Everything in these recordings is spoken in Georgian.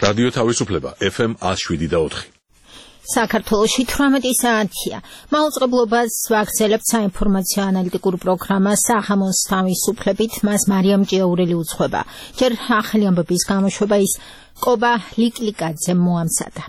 რადიო თავისუფლება FM 107.4. საქართველოში 18 საათია. მაუწყებლობას ვაგრძელებთ საინფორმაციო ანალიტიკურ პროგრამა საღამოს თავისუფლებით, მას მარიამ ჭიაურელი უძღვება. ჯერ ახალი ამბების გამოშვება ის კობა ლიკლიკაძე მოამზადა.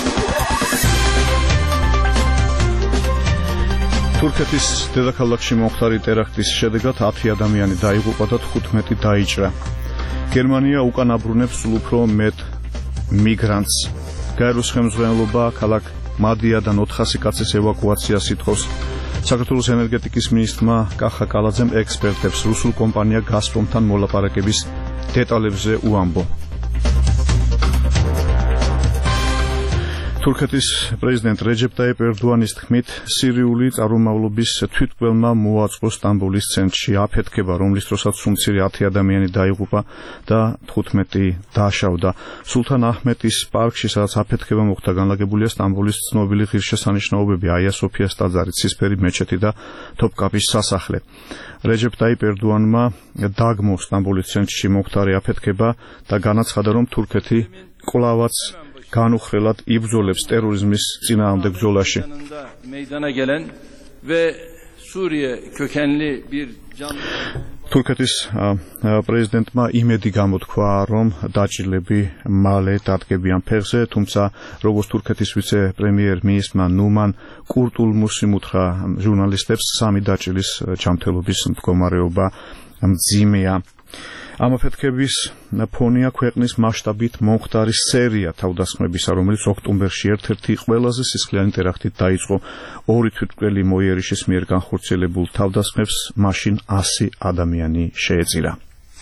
თურქეთის დედაქალაქში მომხდარი ტერაქტის შედეგად 10 ადამიანი დაიღუპა და 15 დაიჭრა. გერმანია უკან აბრუნებს სულ უფრო მეტ მიგრანტს. გაეროს ხელმძღვანელობა ქალაქ მადიადან 400 კაცის ევაკუაციას ითხოვს. საქართველოს ენერგეტიკის მინისტრმა კახა კალაძემ ექსპერტებს რუსულ კომპანია გაზპრომთან მოლაპარაკების დეტალებზე უამბო. თურქეთის პრეზიდენტ რეჯეპ ტაიპ ერდოანის თქმით, სირიული წარმომავლობის თვითმკვლელმა მოაწყო სტამბოლის ცენტრში აფეთქება, რომლის დროსაც სულ მცირე 10 ადამიანი დაიღუპა და 15 დააშავდა. სულთან აჰმეტის პარკში, სადაც აფეთქება მოხდა, განლაგებულია სტამბოლის ცნობილი ღირსშესანიშნაობები, აია სოფიას ტაძარი, ცისფერი მეჩეთი და თოფკაპის სასახლე. რეჯეპ ტაიპ ერდოანმა დაგმო სტამბოლის ცენტრში მომხდარი აფეთქება და განაცხადა, რომ თურქეთი კვლავაც განუხრელად იბრძოლებს ტერორიზმის წინააღმდეგ ბრძოლაში. თურქეთის პრეზიდენტმა იმედი გამოთქვა, რომ დაჭრილები მალე დადგებიან ფეხზე, თუმცა როგორც თურქეთის ვიცე-პრემიერ-მინისტრმა ნუმან კურტულმუსიმ უთხრა ჟურნალისტებს, 3 დაჭრილის ჯანმრთელობის მდგომარეობა მძიმეა. ამ აფეთქების ფონია ქვეყნის მასშტაბით მომხდარი სერია თავდასხმებისა, რომელიც ოქტომბერში ერთ-ერთი ყველაზე სისხლიანი ტერაქტით დაიწყო. 2 თვითმკვლელი მოიერიშის მიერ განხორციელებულ თავდასხმებს მაშინ 100 ადამიანი შეეწირა.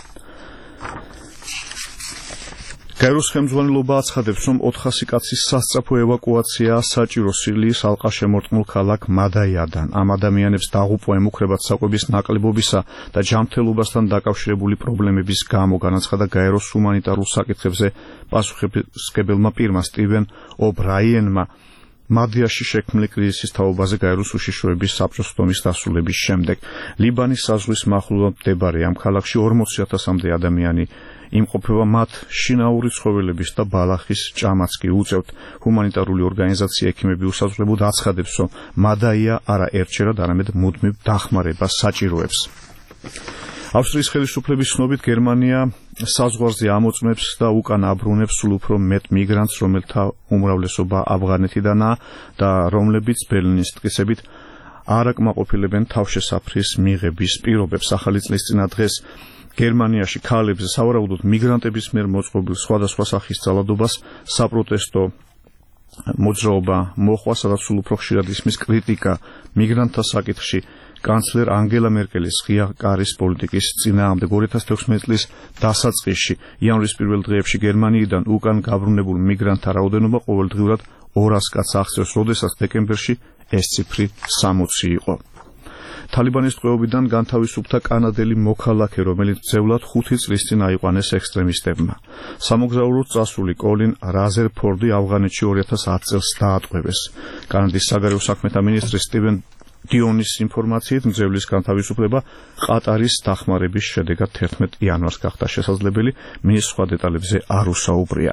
გაეროს ხელმძღვანელობა აცხადებს, რომ 400 კაცის სასწრაფო ევაკუაციაა საჭირო სირიის ალყაშემორტყმულ ქალაქ მადაიადან. ამ ადამიანებს დაღუპვა ემუქრებათ საკვების ნაკლებობისა და ჯანმრთელობასთან დაკავშირებული პრობლემების გამო, განაცხადა გაეროს ჰუმანიტარულ საკითხებზე პასუხისმგებელმა პირმა სტივენ ობრაიენმა. მადიაში შექმნილი კრიზისის თაობაზე გაეროს უშიშროების საბჭოს ხდომის დასრულების შემდეგ. ლიბანის საზღვრის მახლობლად მდებარე ამ ქალაქში 40,000-მდე ადამიანი იმყოფება, მათ შინაური ცხოველების და ბალახის ჭამაც კი უწევთ. ჰუმანიტარული ორგანიზაცია ექიმები უსაზღვრებლად აცხადებს, რომ მადაია არა ერთჯერად, არამედ მუდმივ დახმარებას საჭიროებს. ავსტრიის ხელისუფლების ცნობით, გერმანია საზღვარზე ამოწმებს და უკან აბრუნებს სულ უფრო მეტ მიგრანტს, რომელთა უმრავლესობა ავღანეთიდანაა და რომლებიც ბერლინის ტკიცებით არ აკმაყოფილებენ თავშესაფრის მიღების პირობებს. ახალი წლის წინა დღეს გერმანიაში ქალებზე, სავარაუდოდ მიგრანტების მიერ მოწყობილ სხვადასხვა სახის ძალადობას საპროტესტო მოძრაობა მოხვა, სადაც სულ უფრო ხშირად ისმის კრიტიკა მიგრანტთა საკითხში. კანცლერ ანგელა მერკელის ღია კარის პოლიტიკის წინააღმდეგ 2016 წლის დასაწყისში იანვრის პირველ დღეებში გერმანიიდან უკან გაბრუნებულ მიგრანტთა რაოდენობა ყოველდღიურად 200 კაცს აღწევს, როდესაც დეკემბერში ეს ციფრი 60 იყო. თალიბანის ტყვეობიდან განთავისუფლდა კანადელი მოქალაქე, რომელიც ძევლად 5 წლის წინ აიყვანეს ექსტრემისტებმა. სამოგზაუროდ წასული კოლინ რაზერფორდი ავღანეთში 2010 წელს დაატყვევეს. კანადის საგარეო საქმეთა მინისტრი სტივენ დიონის ინფორმაციით, მძევლის განთავისუფლება ყატარის დახმარების შედეგად 11 იანვარს გახდა შესაძლებელი. მის სხვა დეტალებზე არ უსაუბრია.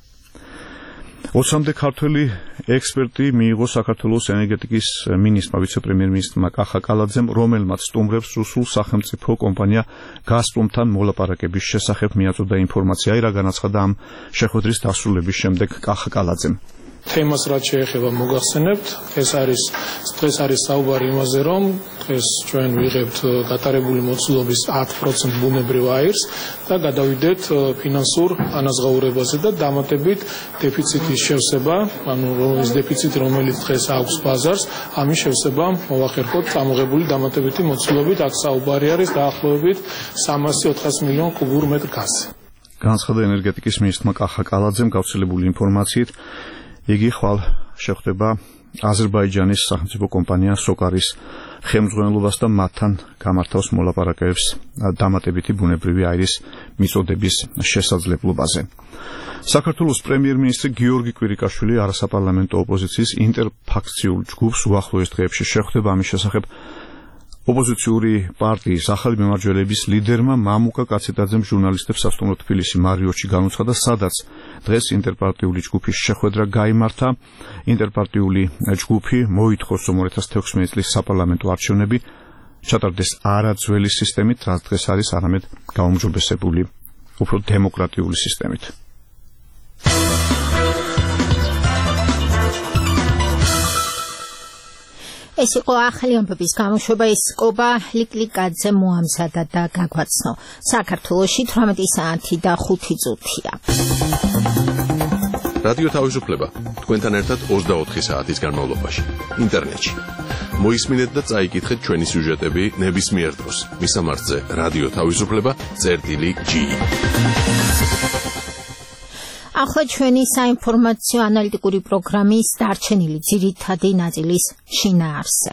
20-მდე ქართველი ექსპერტი მიიღო საქართველოს ენერგეტიკის მინისტრმა, ვიცე-პრემიერ-მინისტრმა კახა კალაძემ, რომელმაც სტუმრებს რუსულ სახელმწიფო კომპანია გაზპრომთან მოლაპარაკების შესახებ მიაწოდა ინფორმაცია, რა განაცხადა ამ შეხვედრის დასრულების შემდეგ კახა კალაძემ. თემას რაც შეეხება მოგახსენებთ, ეს არის საუბარი იმაზე, რომ დღეს ჩვენ ვიღებთ გატარებული მოცულობის 10% ბუნებრივ აირს და გადავიდეთ ფინანსურ ანაზღაურებაზე და დამატებით დეფიციტის შევსება, ანუ ის დეფიციტი, რომელიც დღეს აქვს ბაზარს, ამის შევსება მოვახერხოთ წამოღებული დამატებითი მოცულობით. აქ საუბარი არის დაახლოებით 300-400 მილიონ კუბურ მეტრ გაზზე. განაცხადა ენერგეტიკის მინისტრმა კახა კალაძემ გავრცელებული ინფორმაციით. იგი ხვალ შეხვდება აზერბაიჯანის სახელმწიფო კომპანია სოკარის ხელმძღვანელობას და მათთან გამართავს მოლაპარაკებებს დამატებითი ბუნებრივი აირის მიწოდების შესაძლებლობაზე. საქართველოს პრემიერ-მინისტრი გიორგი კვირიკაშვილი არასაპარლამენტო ოპოზიციის ინტერფაქციულ ჯგუფს უახლოეს დღეებში შეხვდება. ამის შესახებ ოპოზიციური პარტიის ახალი მემარჯვენეების ლიდერმა მამუკა კაცეტაძემ ჟურნალისტებს სასტუმრო თბილისი მარიოტში განუცხადა, სადაც დღეს ინტერპარტიული ჯგუფის შეხვედრა გაიმართა. ინტერპარტიული ჯგუფი მოითხოვს, რომ 2016 წლის საპარლამენტო არჩევნები ჩატარდეს არა ძველი სისტემით, რაც დღეს არის, არამედ გაუმჯობესებული, უფრო დემოკრატიული სისტემით. ეს იყო ახალი ამბების გამოშვება. ის კობა ლიკლიკაძე მოამზადა და გაგვაცნო. საქართველოში 18 საათი და 5 წუთია. რადიო თავისუფლება თქვენთან ერთად 24 საათის განმავლობაში ინტერნეტში. მოისმინეთ და წაიკითხეთ ჩვენი სიუჟეტები ნებისმიერ დროს. მისამართზე რადიო თავისუფლება.ge. ახლა ჩვენი საინფორმაციო ანალიტიკური პროგრამის დარჩენილი ძირითადი ნაწილის შინაარსზე.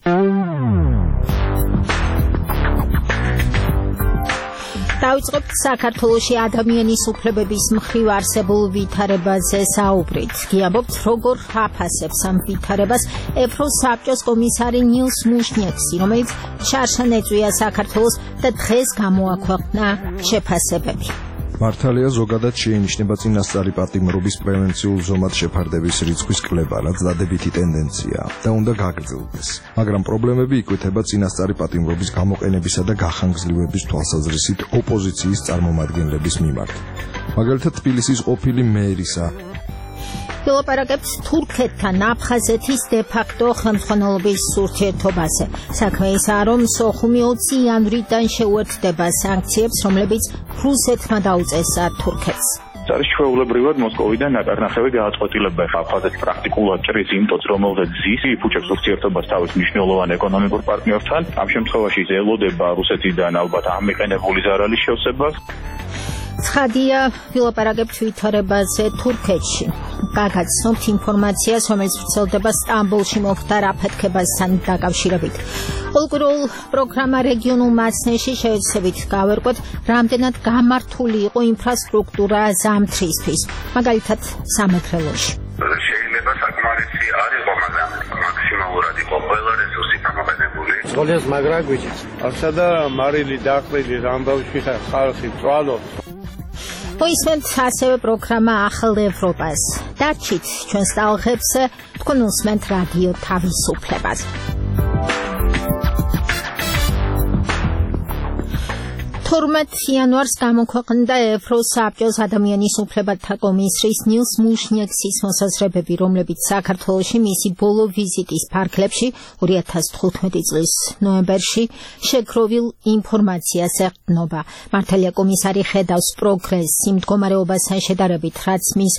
დავიწყებთ საქართველოში ადამიანის უფლებების მხრივ არსებულ ვითარებაზე საუბრით. გიამბობთ, როგორ აფასებს ამ ვითარებას ევროსაბჭოს კომისარი ნილს მუშნიექსი, რომელიც შარშან ეწვია საქართველოს და დღეს გამოაქვეყნა შეფასებები. მართალია, ზოგადად შეინიშნება წინასწარი პატიმრობის პრევენციულ ზომად შეფარდების რიცხვის კლება, რაც დადებითი ტენდენციაა და უნდა გაგრძელდეს. მაგრამ პრობლემები იკვეთება წინასწარი პატიმრობის გამოყენებისა და გახანგრძლივების თვალსაზრისით ოპოზიციის წარმომადგენლების მიმართ. მაგალითად, თბილისის ყოფილი მერისა ვილაპარაკებთ თურქეთთან აფხაზეთის დე-ფაქტო ხელმძღვანელობის ურთიერთობაზე. საქმე ისაა, რომ სოხუმი 20 იანვრიდან შეუერთდება სანქციებს, რომლებიც რუსეთმა დაუწესა თურქეთს. არის ჩვეულებრივად მოსკოვიდან ნაკარნახევი გააწყვეტილება აფხაზეთი პრაქტიკულად ჭრის იმ ტოტს, რომელზეც ზის იფუჭებს ურთიერთობას თავის მნიშვნელოვან ეკონომიკურ პარტნიორთან. ამ შემთხვევაში ელოდება რუსეთიდან ალბათ ამიყენებული ზარალის შევსებას. ცხადია, ვილაპარაკებთ ვითარებაზე თურქეთში. გაგაცნობთ ინფორმაციას, რომელიც ვრცელდება სტამბოლში მოხდა აფეთქებასთან დაკავშირებით. ყოველკვირეულ პროგრამა რეგიონულ მასნეში შევეცდებით გავერკვეთ, რამდენად გამართული იყო ინფრასტრუქტურა ზამთრისთვის, მაგალითად სამეგრელოში. შეიძლება საკმარისი არ იყო, მაგრამ მაქსიმალურად იყო ყველა რესურსი გამოყენებული. ზოლეს მაგრა გვიჭა. ახლა და მარილი დაყრილი ამბავში ხალხი წვალო. მოისმენთ ასევე პროგრამა ახალ ევროპას. დარჩით ჩვენს ტალღებს, თქვენ უსმენთ რადიო თავისუფლებას. იანვარს გამოქვეყნდა ევროსაბჭოს ადამიანის უფლებათა კომისრის ნილს მუშნიექსის მოსაზრებები, რომლებიც საქართველოში მისი ბოლო ვიზიტის ფარგლებში 2015 წლის ნოემბერში შეგროვილ ინფორმაციას ეყრდნობა. მართალია, კომისარი ხედავს პროგრესს იმ მდგომარეობასთან შედარებით, რაც მის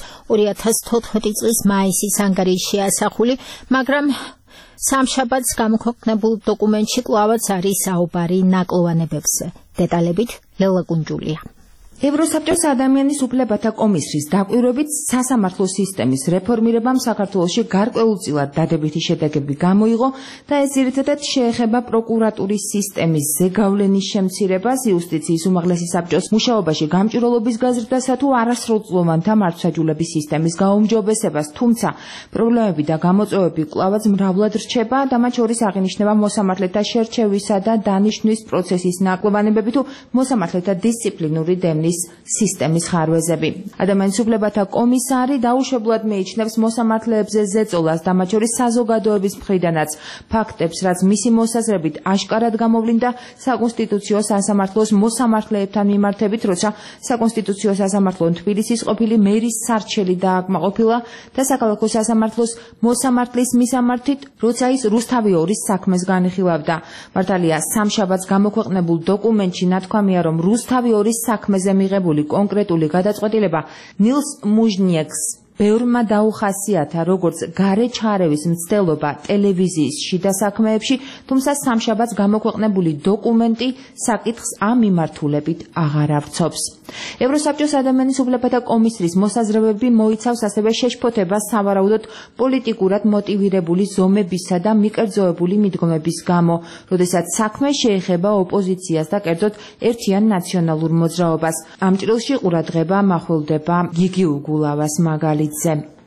2014 წლის მაისის ანგარიშში ასახული, მაგრამ სამშაბათს გამოქვეყნებულ დოკუმენტში კვლავაც არის საუბარი ნაკლოვანებებზე. დეტალებით ლელა კუნჯულია. ევროსაბჭოს ადამიანის უფლებათა კომისრის დაკვირვებით სასამართლო სისტემის რეფორმირებამ საქართველოში გარკვეულწილად დადებითი შედეგები გამოიღო და ეს ძირითადად შეეხება პროკურატურის სისტემის ზეგავლენის შემცირებას, იუსტიციის უმაღლესი საბჭოს მუშაობაში გამჭვირვალობის გაზრდასა თუ არასრულწლოვანთა მართვსაჯულების სისტემის გაუმჯობესებას, თუმცა პრობლემები და გამოწვევები კვლავაც მრავლად რჩება და მათ შორის აღინიშნება მოსამართლეთა შერჩევისა და დანიშვნის პროცესის ნაკლოვანებები თუ მოსამართლეთა დისციპლინური დევნის სისტემის ხარვეზები. ადამიანის უფლებათა კომისარი დაუშვებლად მიიჩნევს მოსამართლეებზე ზეწოლას და მათ შორის საზოგადოების მხრიდანაც ფაქტებს, რაც მისი მოსაზრებით აშკარად გამოვლინდა საკონსტიტუციო სასამართლოს მოსამართლეებთან მიმართებით, როცა საკონსტიტუციო სასამართლომ თბილისის ყოფილი მერის სარჩელი დააკმაყოფილა და საქალაქო სასამართლოს მოსამართლის მისამართით, როცა ის რუსთავი 2-ის საქმეს განიხილავდა. მართალია, სამშაბათს გამოქვეყნებულ დოკუმენტში ნათქვამია, რომ რუსთავი 2-ის საქმეზე მიღებული კონკრეტული გადაწყვეტილება ნილს მუშნიექსს ბევრმა დაუხასიათა როგორც გარე ჩარევის მცდელობა ტელევიზიის შიდა საქმეებში, თუმცა სამშაბათს გამოქვეყნებული დოკუმენტი საკითხს ამ მიმართულებით აღარ ავცობს. ევროსაბჭოს ადამიანის უფლებათა კომისრის მოსაზრებები მოიცავს ასევე შეშფოთებას სავარაუდოდ პოლიტიკურად მოტივირებული ზომებისა და მიკერძოებული მიდგომების გამო, როდესაც საქმე შეეხება ოპოზიციას და კერძოდ ერთიან ნაციონალურ მოძრაობას. ამ ჭრილში ყურადღება მახვილდება გიგი უგულავას მაგალითზე.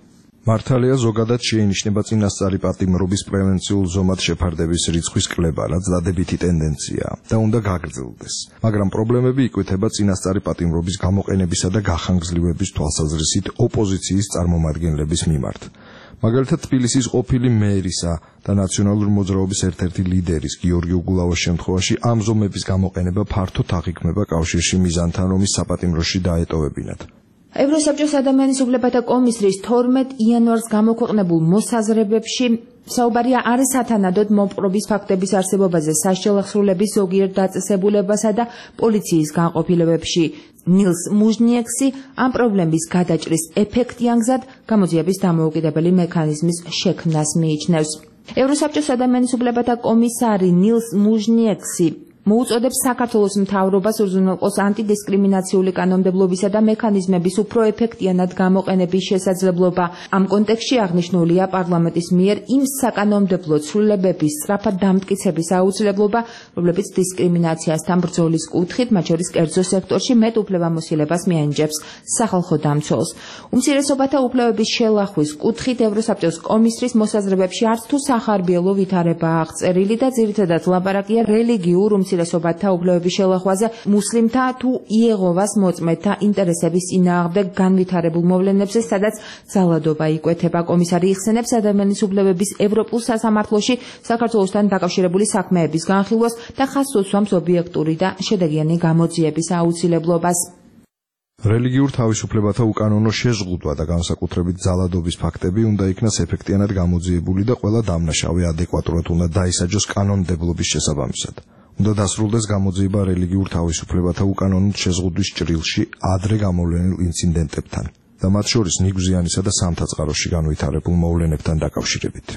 მართალია ზოგადად შეინიშნება წინასწარი პატიმრობის პრევენციულ ზომად შეფარდების რიცხვის კლება, რაც დადებითი ტენდენციაა და უნდა გაგრძელდეს. მაგრამ პრობლემები იკვეთება წინასწარი პატიმრობის გამოყენებისა და გახანგრძლივების თვალსაზრისით ოპოზიციის წარმომადგენლების მიმართ. მაგალითად, თბილისის ყოფილი მერისა და ნაციონალური მოძრაობის ერთ-ერთი ლიდერის გიორგი უგულავას შემთხვევაში ამ ზომების გამოყენება ფართოდ აღიქმება კავშირში მიზანთან, რომ ის საპატიმროში დაეტოვებინათ. ევროსაბჭოს ადამიანის უფლებათა კომისრის 12 იანვარს გამოქვეყნებულ მოსაზრებებში საუბარია არის სათანადოდ მოპყრობის ფაქტების არსებობაზე საშელახსრულების ზოგიერთ დაწესებულებასა და პოლიციის განყოფილებებში. ნილს მუჟნიექსი ამ პრობლემის გადაჭრის ეფექტიან გზად გამოძიების დამოუკიდებელი მექანიზმის შექმნას მიიჩნევს. ევროსაბჭოს ადამიანის უფლებათა კომისარი ნილს მუჟნიექსი მოუწოდებს საქართველოს მთავრობას უზრუნველყოს ანტიდისკრიმინაციული კანონმდებლობისა და მექანიზმების უფრო ეფექტიანად გამოყენების შესაძლებლობა. ამ კონტექსტში აღნიშნულია პარლამენტის მიერ იმ საკანონმდებლო ცვლილებების სწრაფად დამტკიცების აუცილებლობა, რომლებიც დისკრიმინაციასთან ბრძოლის კუთხით, მათ შორის კერძო სექტორში მეტ უფლებამოსილებას მიანიჭებს სახალხო დამცველს. უმცირესობათა უფლებების შელახვის კუთხით ევროსაბჭოს კომისრის მოსაზრებებში არც თუ სახარბიელო ვითარებაა აღწერილი და ძირითადად ლაპარაკია რელიგიურ უმცირესობათა უფლებების შელახვაზე მუსლიმთა თუ იეღოვას მოწმეთა ინტერესების წინააღმდეგ განვითარებულ მოვლენებზე, სადაც ძალადობა იკვეთება. კომისარი იხსენებს ადამიანის უფლებების ევროპულ სასამართლოში საქართველოსთან დაკავშირებული საქმეების განხილვას და ხაზს უსვამს ობიექტური და შედეგიანი გამოძიების აუცილებლობას. რელიგიურ თავისუფლებათა უკანონო შეზღუდვა და განსაკუთრებით ძალადობის ფაქტები უნდა იქნას ეფექტიანად გამოძიებული და ყველა დამნაშავე ადეკვატურად უნდა დაისაჯოს კანონმდებლობის შესაბამისად. უნდა დასრულდეს გამოძიება რელიგიურ თავისუფლებათა უკანონოდ შეზღუდვის ჭრილში ადრე გამოვლენილ ინციდენტებთან და მათ შორის ნიგვზიანისა და სამთაწყაროში განვითარებულ მოვლენებთან დაკავშირებით.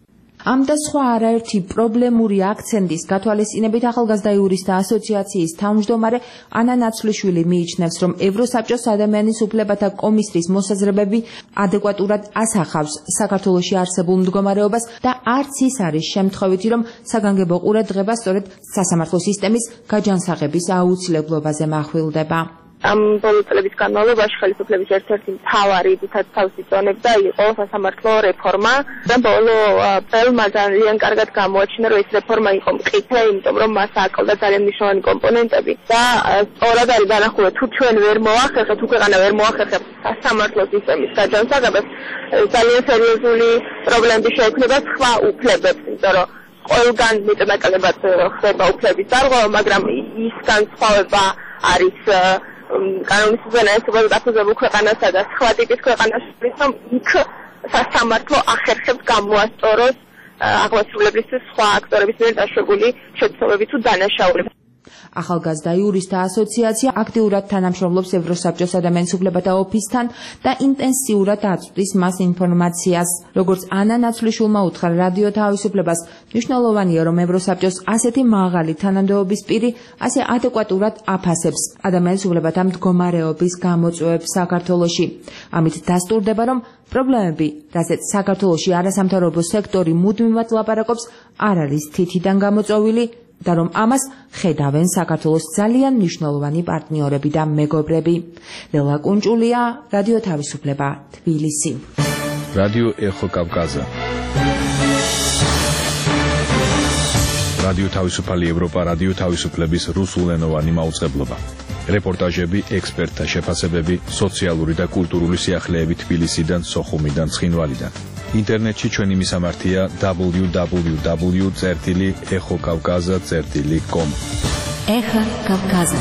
ამ და სხვა არაერთი პრობლემური აქცენტის გათვალისწინებით ახალგაზრდა იურისტთა ასოციაციის თავმჯდომარე ანა ნაცვლიშვილი მიიჩნევს, რომ ევროსაბჭოს ადამიანის უფლებათა კომისრის მოსაზრებები ადეკვატურად ასახავს საქართველოში არსებულ მდგომარეობას და არც ის არის შემთხვევითი, რომ საგანგებო ყურადღება სწორედ სასამართლო სისტემის გაჯანსაღების აუცილებლობაზე מחვილდება. ამ ბოლო წლების განმავლობაში ხელისუფლების ერთ-ერთი მთავარი თითქოს თავის იწონებდა იყო სასამართლო რეფორმა და ბოლო წელმა ძალიან კარგად გამოაჩინა, რომ ეს რეფორმა იყო მყიფე, იმიტომ რომ მას აკლდა ძალიან მნიშვნელოვანი კომპონენტები და სწორად არის დანახული, თუ ჩვენ ვერ მოახერხებთ, თუ ქვეყანა ვერ მოახერხებს სასამართლო სისტემის გაჯანსაღებას, ძალიან სერიოზული პრობლემები შეექმნება სხვა უფლებებს, იმიტომ რომ ყველგან მეტნაკლებად ხდება უფლების დარღვევა, მაგრამ ის განსხვავება არის კანონის უზენაესობაზე დაფუძნებულ ქვეყანასა და სხვა ტიპის ქვეყანას შორის, რომ იქ სასამართლო ახერხებს გამოასწოროს აღმასრულებლისთვის სხვა აქტორების მიერ დაშვებული შეცდომები თუ დანაშაულები. ახალგაზრდა იურისტთა ასოციაცია აქტიურად თანამშრომლობს ევროსაბჭოს ადამიანის უფლებათა ოფისთან და ინტენსიურად აწვდის მას ინფორმაციას. როგორც ანა ნაცვლიშვილმა უთხრა რადიო თავისუფლებას, მნიშვნელოვანია, რომ ევროსაბჭოს ასეთი მაღალი თანამდებობის პირი ასე ადეკვატურად აფასებს ადამიანის უფლებათა მდგომარეობის გამოწვევებს საქართველოში. ამით დასტურდება, რომ პრობლემები, რასაც საქართველოში არასამთავრობო სექტორი მუდმივად ლაპარაკობს, არ არის თითიდან გამოწვეული და რომ ამას ხედავენ საქართველოს ძალიან მნიშვნელოვანი პარტნიორები და მეგობრები. ლელა კუნჭულია, რადიო თავისუფლება, თბილისი. რადიო ეხო კავკაზა. რადიო თავისუფალი ევროპა, რადიო თავისუფლების რუსულენოვანი მაუწყებლობა. რეპორტაჟები, ექსპერტთა შეფასებები, სოციალური და კულტურული სიახლეები თბილისიდან, სოხუმიდან, ცხინვალიდან. ინტერნეტში ჩვენი მისამართია www.exokavkaza.com. ეხო კავკაზა.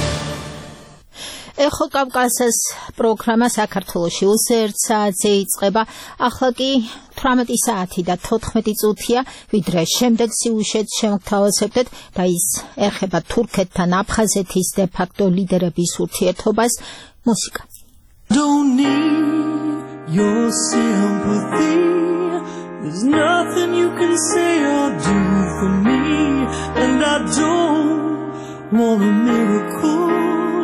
ეხო კავკაზას პროგრამა საქართველოში უსე 1 საათზე იწყება. ახლა კი 18 საათი და 14 წუთია, ვიდრე შემდეგ სიუჟეტს შემოგთავაზებთ და ის ეხება თურქეთთან აფხაზეთის de facto ლიდერების ურთიერთობას. მუსიკა. Don't need your sympathy. There's nothing you can say or do for me, and I don't want a miracle.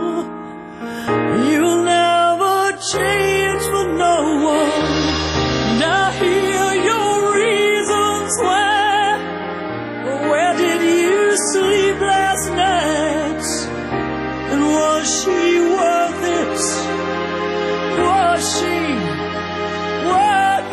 You'll never change for no one. And I hear your reasons why. Where did you sleep last night? And was she worth it? Was she worth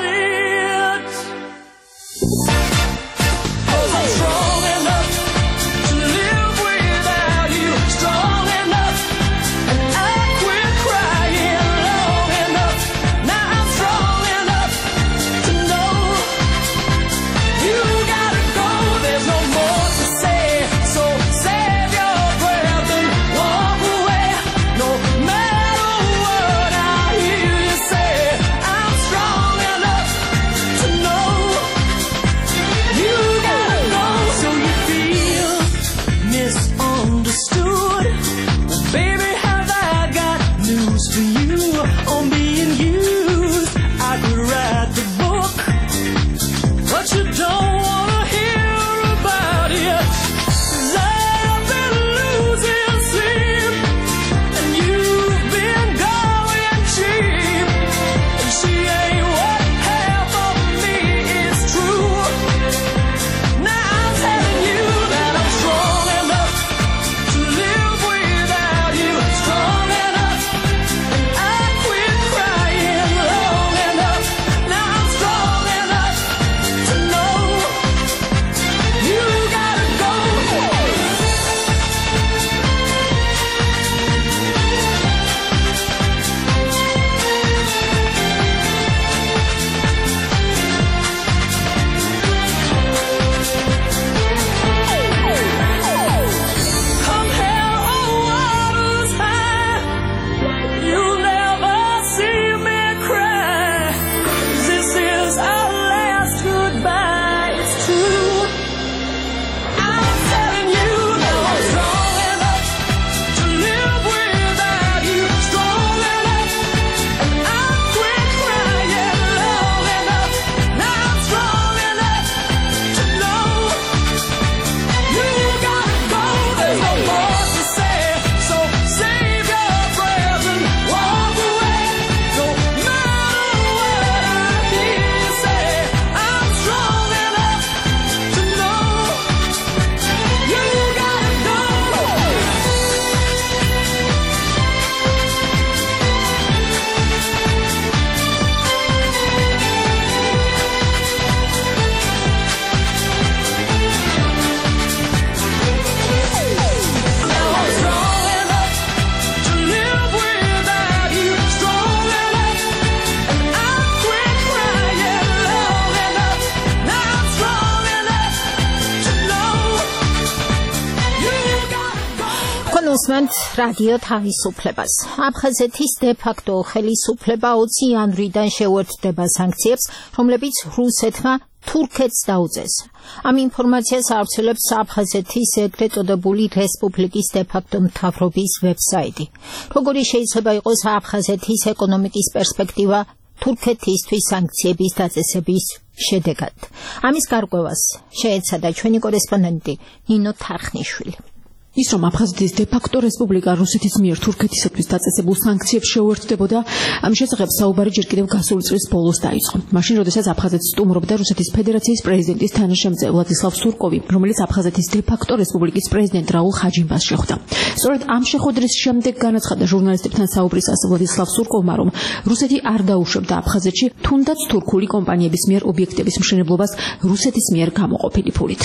Თქვენ უსმენთ რადიო თავისუფლებას. აფხაზეთის დე-ფაქტო ხელისუფლება 20 იანვრიდან შეუერთდება სანქციებს, რომლებიც რუსეთმა თურქეთს დაუწეს. ამ ინფორმაციას ავრცელებს აფხაზეთის ეგრეთ წოდებული რესპუბლიკის დე-ფაქტო მთავრობის ვებსაიტი. Როგორი შეიძლება იყოს აფხაზეთის ეკონომიკის პერსპექტივა თურქეთისთვის სანქციების დაწესების შედეგად? ამის გარკვევას შეეცადა ჩვენი კორესპონდენტი ნინო თარხნიშვილი. ის რომ აფხაზეთის დე-ფაქტო რესპუბლიკა რუსეთის მიერ თურქეთისათვის დაწესებულ სანქციებს შეუერთდებოდა, ამის შესახებ საუბარი ჯერ კიდევ გასული წლის ბოლოს დაიწყო. მაშინ, როდესაც აფხაზეთს სტუმრობდა რუსეთის ფედერაციის პრეზიდენტის თანაშემწე ვლადისლავ სურკოვი, რომელიც აფხაზეთის დე-ფაქტო რესპუბლიკის პრეზიდენტ რაულ ხაჯიმბას შეხვდა. სწორედ ამ შეხვედრის შემდეგ განაცხადა ჟურნალისტებთან საუბრისას ვლადისლავ სურკოვმა, რომ რუსეთი არ დაუშვებდა აფხაზეთში თუნდაც თურქული კომპანიების მიერ ობიექტების მშენებლობას რუსეთის მიერ გამოყოფილი ფულით.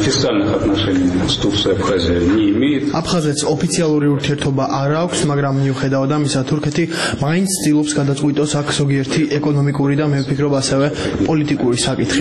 აფხაზეთს ოფიციალური ურთიერთობა არ აქვს, მაგრამ მიუხედავად ამისა, თურქეთი მაინც ცდილობს გადაწყვიტოს აქ ზოგიერთი ეკონომიკური და მე ვფიქრობ ასევე პოლიტიკური საკითხი.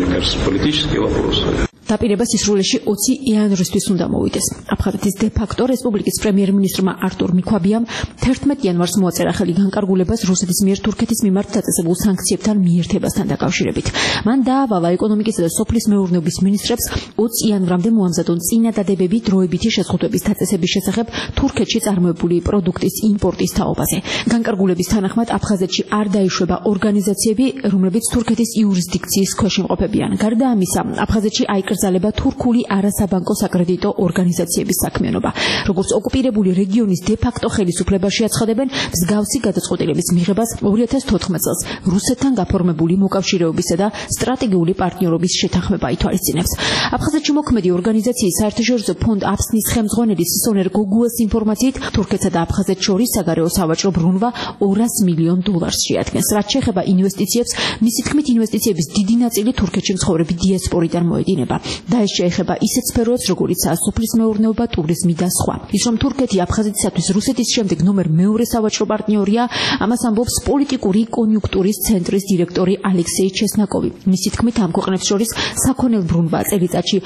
დაპირება სისრულეში 20 იანვრისთვის უნდა მოვიდეს. აფხაზეთის დე-ფაქტო რესპუბლიკის პრემიერ-მინისტრმა არტურ მიქვაბიამ 11 იანვარს მოაწერა ხელი განკარგულებას რუსეთის მიერ თურქეთის მიმართ დაწესებულ სანქციებთან მიერთებასთან დაკავშირებით. მან დაავალა ეკონომიკისა და სოფლის მეურნეობის მინისტრებს 20 იანვრამდე მოამზადონ წინადადებები დროებითი შეზღუდვების დაწესების შესახებ თურქეთში წარმოებული პროდუქტის იმპორტის თაობაზე. განკარგულების თანახმად აფხაზეთში არ დაიშვება ორგანიზაციები, რომლებიც თურქეთის იურისდიქციის ქვეშ იმყოფებიან. გარდა ამისა, აფხაზეთში აიკრძალება თურქული არასაბანკო საკრედიტო ორგანიზაციების საქმიანობა. როგორც ოკუპირებული რეგიონის დე-ფაქტო ხელისუფლებაში აცხადებენ, მსგავსი გადაწყვეტილების მიღებას 2014 წელს რუსეთთან გაფორმებული მოკავშირეობისა და სტრატეგიული პარტნიორობის შეთანხმება ითვალისწინებს. აფხაზეთში მოქმედი ორგანიზაციის საერთაშორისო ფონდ აფსნის ხელმძღვანელი სონერ გოგუას ინფორმაციით, თურქეთსა და აფხაზეთს შორის საგარეო სავაჭრო ბრუნვა $200 მილიონ შეადგენს. რაც შეეხება ინვესტიციებს, მისი თქმით, ინვესტიციების დიდი ნაწილი თურქეთში მცხოვრები დიასპორიდან მოედინება. და ეს შეეხება ისეთ სფეროებს, როგორიცაა სოფლის მეურნეობა, ტურიზმი და სხვა. ის რომ თურქეთი აფხაზეთისათვის რუსეთის შემდეგ ნომერ მეორე სავაჭრო პარტნიორია, ამას ამბობს პოლიტიკური კონიუნქტურის ცენტრის დირექტორი ალექსეი ჩესნაკოვი. მისი თქმით, ამ ქვეყნებს შორის საქონელ ბრუნვა წელიწადში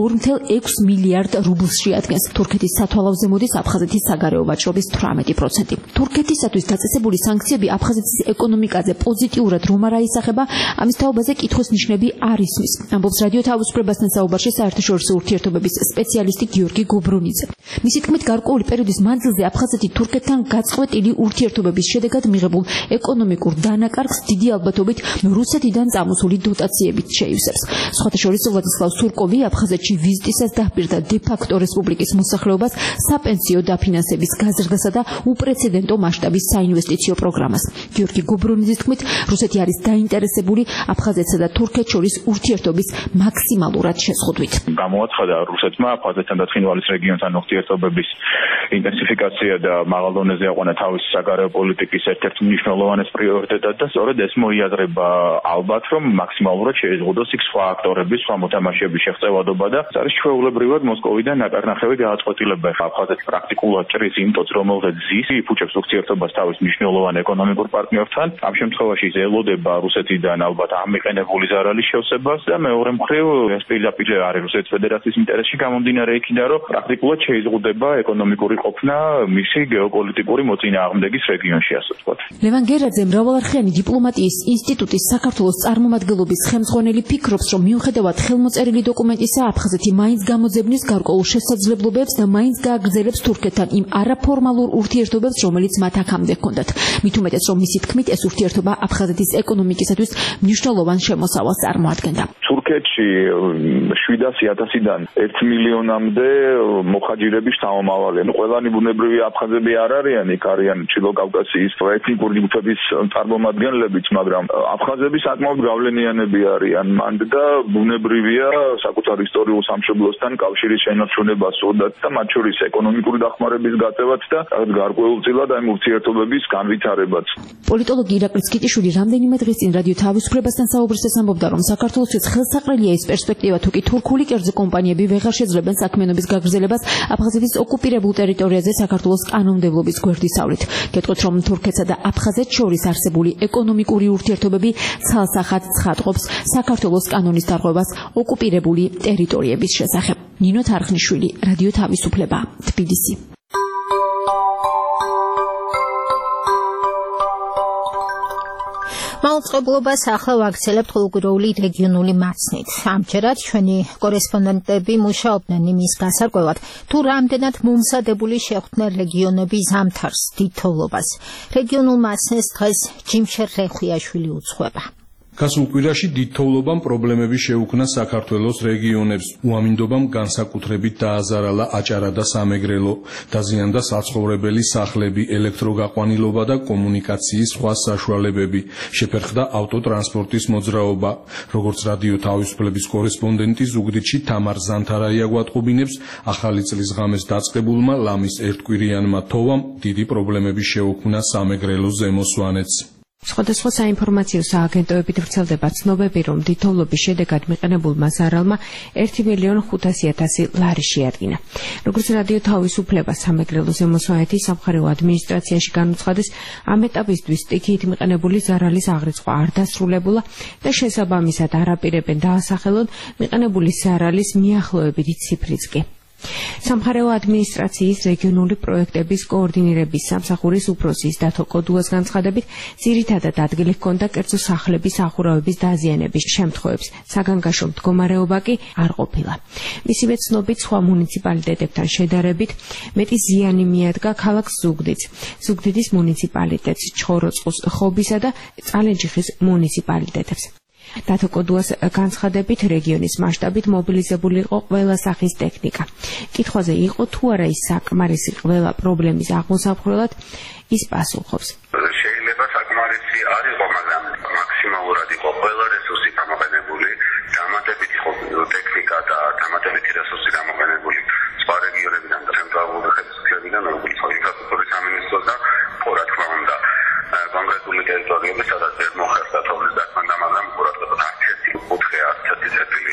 2.6 მილიარდ რუბლს შეადგენს. თურქეთის სათვალავზე მოდის აფხაზეთის საგარეო ვაჭრობის 18%. თურქეთისათვის დაწესებული სანქციები აფხაზეთის ეკონომიკაზე პოზიტიურად რომ არ აისახება, ამის თაობაზე კითხვის ნიშნები არ ისმის. ამბობს რადიო თავისუფლებასთან საუბარში საერთაშორისო ურთიერთობების სპეციალისტი გიორგი გობრონიძე. მისი თქმით, გარკვეული პერიოდის მანძილზე აფხაზეთი თურქეთთან გაწყვეტილი ურთიერთობების შედეგად მიღებულ ეკონომიკურ დანაკარგს დიდი ალბათობით რუსეთიდან წამოსული დოტაციებით შეივსებს. სხვათა შორის ვლადისლავ სურკოვი აფხაზეთში ვიზიტისას დაჰპირდა დე-ფაქტო რესპუბლიკის მოსახლეობას საპენსიო დაფინანსების გაზრდასა და უპრეცედენტო მასშტაბის საინვესტიციო პროგრამას. გიორგი გობრონიძის თქმით, რუსეთი არის დაინტერესებული აფხაზეთსა და თურქეთს შორის ურთიერთობის მაქსიმალურად შეზღუდვით. გამოაცხადა რუსეთმა აფხაზეთთან და ცხინვალის რეგიონთან ურთიერთობების ინტენსიფიკაცია და მაღალ დონეზე აყვანა თავისი საგარეო პოლიტიკის ერთ-ერთ მნიშვნელოვანეს პრიორიტეტად და სწორედ ეს მოიაზრება ალბათ, რომ მაქსიმალურად შეეზღუდოს იქ სხვა აქტორების, სხვა მოთამაშეების შეღწევადობა და არის ჩვეულებრივად მოსკოვიდან ნაკარნახევი გადაწყვეტილება. აფხაზეთი პრაქტიკულად ჭრის იმ ტოტს, რომელზეც ზის იფუჭებს ურთიერთობას თავის მნიშვნელოვან ეკონომიკურ პარტნიორთან. ამ შემთხვევაში ელოდება რუსეთიდან ალბათ ამიყენებული ზარალის შევსებას და მეორე მხრივ ეს პირდაპირ არის რუსეთის ფედერაციის ინტერესში გამომდინარე იქიდან, რომ პრაქტიკულად შეიზღუდება ეკონომიკური ყოფნა მისი გეოპოლიტიკური მოწინააღმდეგის რეგიონში, ასე ვთქვათ. ლევან გერაძე, მრავალარხიანი დიპლომატიის ინსტიტუტის საქართველოს წარმომადგენლობის ხელმძღვანელი, ფიქრობს, რომ მიუხედავად ხელმოწერილი დოკუმენტისა, აფხაზეთი მაინც გამოძებნის გარკვეულ შესაძლებლობებს და მაინც გააგრძელებს თურქეთთან იმ არაფორმალურ ურთიერთობებს, რომელიც მათ აქამდე ჰქონდათ. მით უმეტეს, რომ მისი თქმით, ეს ურთიერთობა აფხაზეთის ეკონომიკისათვის მნიშვნელოვან შემოსავალს წარმოადგენდა. თურქეთში 700,000-დან 1 მილიონამდე მოხაჯირების შთამომავალია. ყველანი ბუნებრივი აფხაზები არ არიან, იქ არიან ჩილო კავკასიის ეთნიკური ჯგუფების წარმომადგენლებიც, მაგრამ აფხაზები საკმაოდ გავლენიანები არიან მანდ და ბუნებრივია საკუთარ ისტორიულ სამშობლოსთან კავშირის შენარჩუნება სურდათ და მათ შორის ეკონომიკური დახმარების გაწევაც და გარკვეულწილად ამ ურთიერთობების განვითარებაც. პოლიტოლოგი ირაკლი სკიტიშვილი რამდენიმე დღის წინ რადიო თავისუფლებასთან საუბრისას ამბობდა, რომ საქართველოსთვის ხელსაყრელია ის პერსპექტივა, თუ კი თურქული კერძო კომპანიები ვეღარ შეძლებენ საქმიანობის გაგრძელებას აფხაზეთის ოკუპირებულ ტერიტორიაზე საქართველოს კანონმდებლობის გვერდისავლით. გეტყვით, რომ თურქეთსა და აფხაზეთს შორის არსებული ეკონომიკური ურთიერთობები ცალსახად ცხადყოფს საქართველოს კანონის დარღვევას ოკუპირებული ტერიტორიების შესახებ. ნინო თარხნიშვილი, რადიო თავისუფლება, თბილისი. მაუწყებლობას ახლა ვაგრძელებთ ყოველგვარეული რეგიონული მაცნით. ამჯერად ჩვენი კორესპონდენტები მუშაობდნენ იმის გასარკვევად, თუ რამდენად მომზადებული შეხვდნენ რეგიონები ზამთარს დიდ თოვლობას. რეგიონულ მაცნეს დღეს ჯიმშერ რეხვიაშვილი უძღვება. გასულ კვირაში დიდ თოვლობამ პრობლემები შეუქმნა საქართველოს რეგიონებს. უამინდობამ განსაკუთრებით დააზარალა აჭარა და სამეგრელო, დაზიანდა საცხოვრებელი სახლები, ელექტროგაყვანილობა და კომუნიკაციის სხვა საშუალებები, შეფერხდა ავტოტრანსპორტის მოძრაობა. როგორც რადიო თავისუფლების კორესპონდენტი ზუგდიდში თამარ ზანთარაია გვატყობინებს, ახალი წლის ღამეს დაწყებულმა ლამის ერთკვირიანმა თოვამ დიდი პრობლემები შეუქმნა სამეგრელო ზემო სვანეთს. სხვადასხვა საინფორმაციო სააგენტოებით ვრცელდება ცნობები, რომ დიდ თოვლობის შედეგად მიყენებულმა ზარალმა 1.500.000 ლარი შეადგინა. როგორც რადიო თავისუფლება სამეგრელო ზემო სვანეთის სამხარეო ადმინისტრაციაში განუცხადეს, ამ ეტაპისთვის სტიქიით მიყენებული ზარალის აღრიცხვა არ დასრულებულა და შესაბამისად არაპირებენ დაასახელონ მიყენებული ზარალის მიახლოებითი ციფრიც კი. სამხარეო ადმინისტრაციის რეგიონული პროექტების კოორდინირების სამსახურის უფროსის დათო კოდუას განცხადებით, ძირითადად ადგილი ჰქონდა კერძო სახლების ახურავების დაზიანების შემთხვევებს, საგანგაშო მდგომარეობა კი არ ყოფილა. მისივე ცნობით, სხვა მუნიციპალიტეტებთან შედარებით მეტი ზიანი მიადგა ქალაქ ზუგდიდს, ზუგდიდის მუნიციპალიტეტს, ჩხოროწყუს, ხობისა და წალენჯიხის მუნიციპალიტეტებს. დათო კოდუას განცხადებით, რეგიონის მასშტაბით მობილიზებული იყო ყველა სახის ტექნიკა. კითხვაზე იყო თუ არა ის საკმარისი ყველა პრობლემის აღმოსაფხვრელად, ის პასუხობს. შეიძლება საკმარისი არ იყო, მაგრამ მაქსიმალურად იყო ყველა რესურსი გამოყენებული, დამატებითი იყო ტექნიკა და დამატებითი რესურსი გამოყენებული სხვა რეგიონებიდან და ცენტრალური ხელისუფლებიდან, როგორც ინფრასტრუქტურის სამინისტროს და რა თქმა უნდა კონკრეტული ტერიტორიები, სადაც ვერ მოხერხდა თოვლის დაქმნა, მაგრამ ყურადღება არცერთი კუთხე, არცერთი წერტილი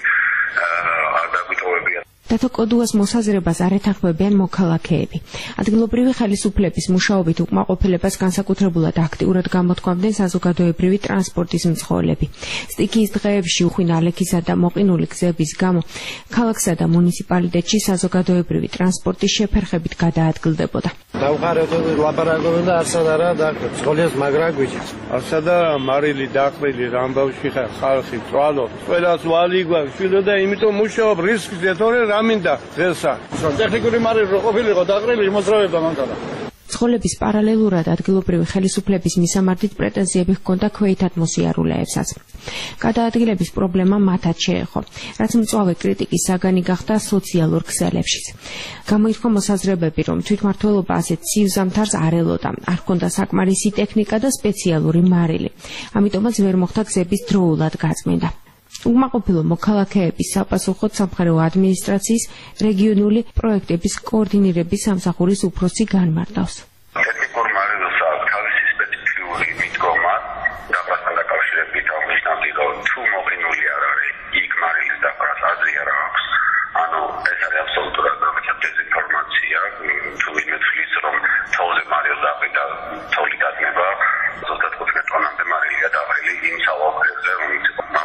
არ დაგვიტოვებია. დათო კოდუას მოსაზრებას არ ეთანხმებიან მოქალაქეები. ადგილობრივი ხელისუფლების მუშაობით უკმაყოფილებას განსაკუთრებულად აქტიურად გამოთქვამდნენ საზოგადოებრივი ტრანსპორტის მცხოვრები. სტიქიის დღეებში უხვინ ალექისა და მოყინული გზების გამო ქალაქსა და მუნიციპალიტეტში საზოგადოებრივი ტრანსპორტის შეფერხებით გადაადგილდებოდა. დავხარეთ ლაპარაკობენ და არსად არა დააკვირდ. სკოლის მაგრა გვიჭირს. არსადა მარილი დაყრილი რამბავში ხალხი წვალო. ყველას ვალი გვაქვს, შვილო და იმიტომ მუშაობ რისკს ეთორე მინდა ზესა ტექნიკური მარი რო ყოფილიყო დაყრილი იმოძრავება მანქანა. ცხოველების პარალელურად ადგილობრივი ხელისუფლების მისამართით პრეტენზიები ჰქონდა ქვეითად მოსიარულეებსაც. გადაადგილების პრობლემა მათაც შეეხო, რაც მწვავე კრიტიკის საგანი გახდა სოციალურ ქსელებშიც. გამოირქვა მოსაზრებები, რომ თვითმმართველობა ასეთ ცივ ზამთარს არ ელოდა, არ ჰქონდა საკმარისი ტექნიკა და სპეციალური მარილი. ამიტომაც ვერ მოხდა გზების დროულად გაწმენდა. უკმაყოფილო მოქალაქეების საპასუხოდ სამხარეო ადმინისტრაციის რეგიონული პროექტების კოორდინირების სამსახურის უფროსი განმარტავს. ტექნიკურ მარილს აქვს თავისი სპეციფიკური მიდგომა, დაფასთან დაკავშირებით აღნიშნავდი, რომ თუ მოყინული არ არის, იქ მარილის დაფას აზრი არ აქვს. ანუ ეს არის აბსოლუტურად დეзинფორმაცია, თუ ვინმე თვლის, რომ თოვლზე მარილს დაყიდა, თოვლი დაგნება, ზუსტად 15 ტონამდე მარილია დაყრილი იმ სალოქრებზე, რომელიც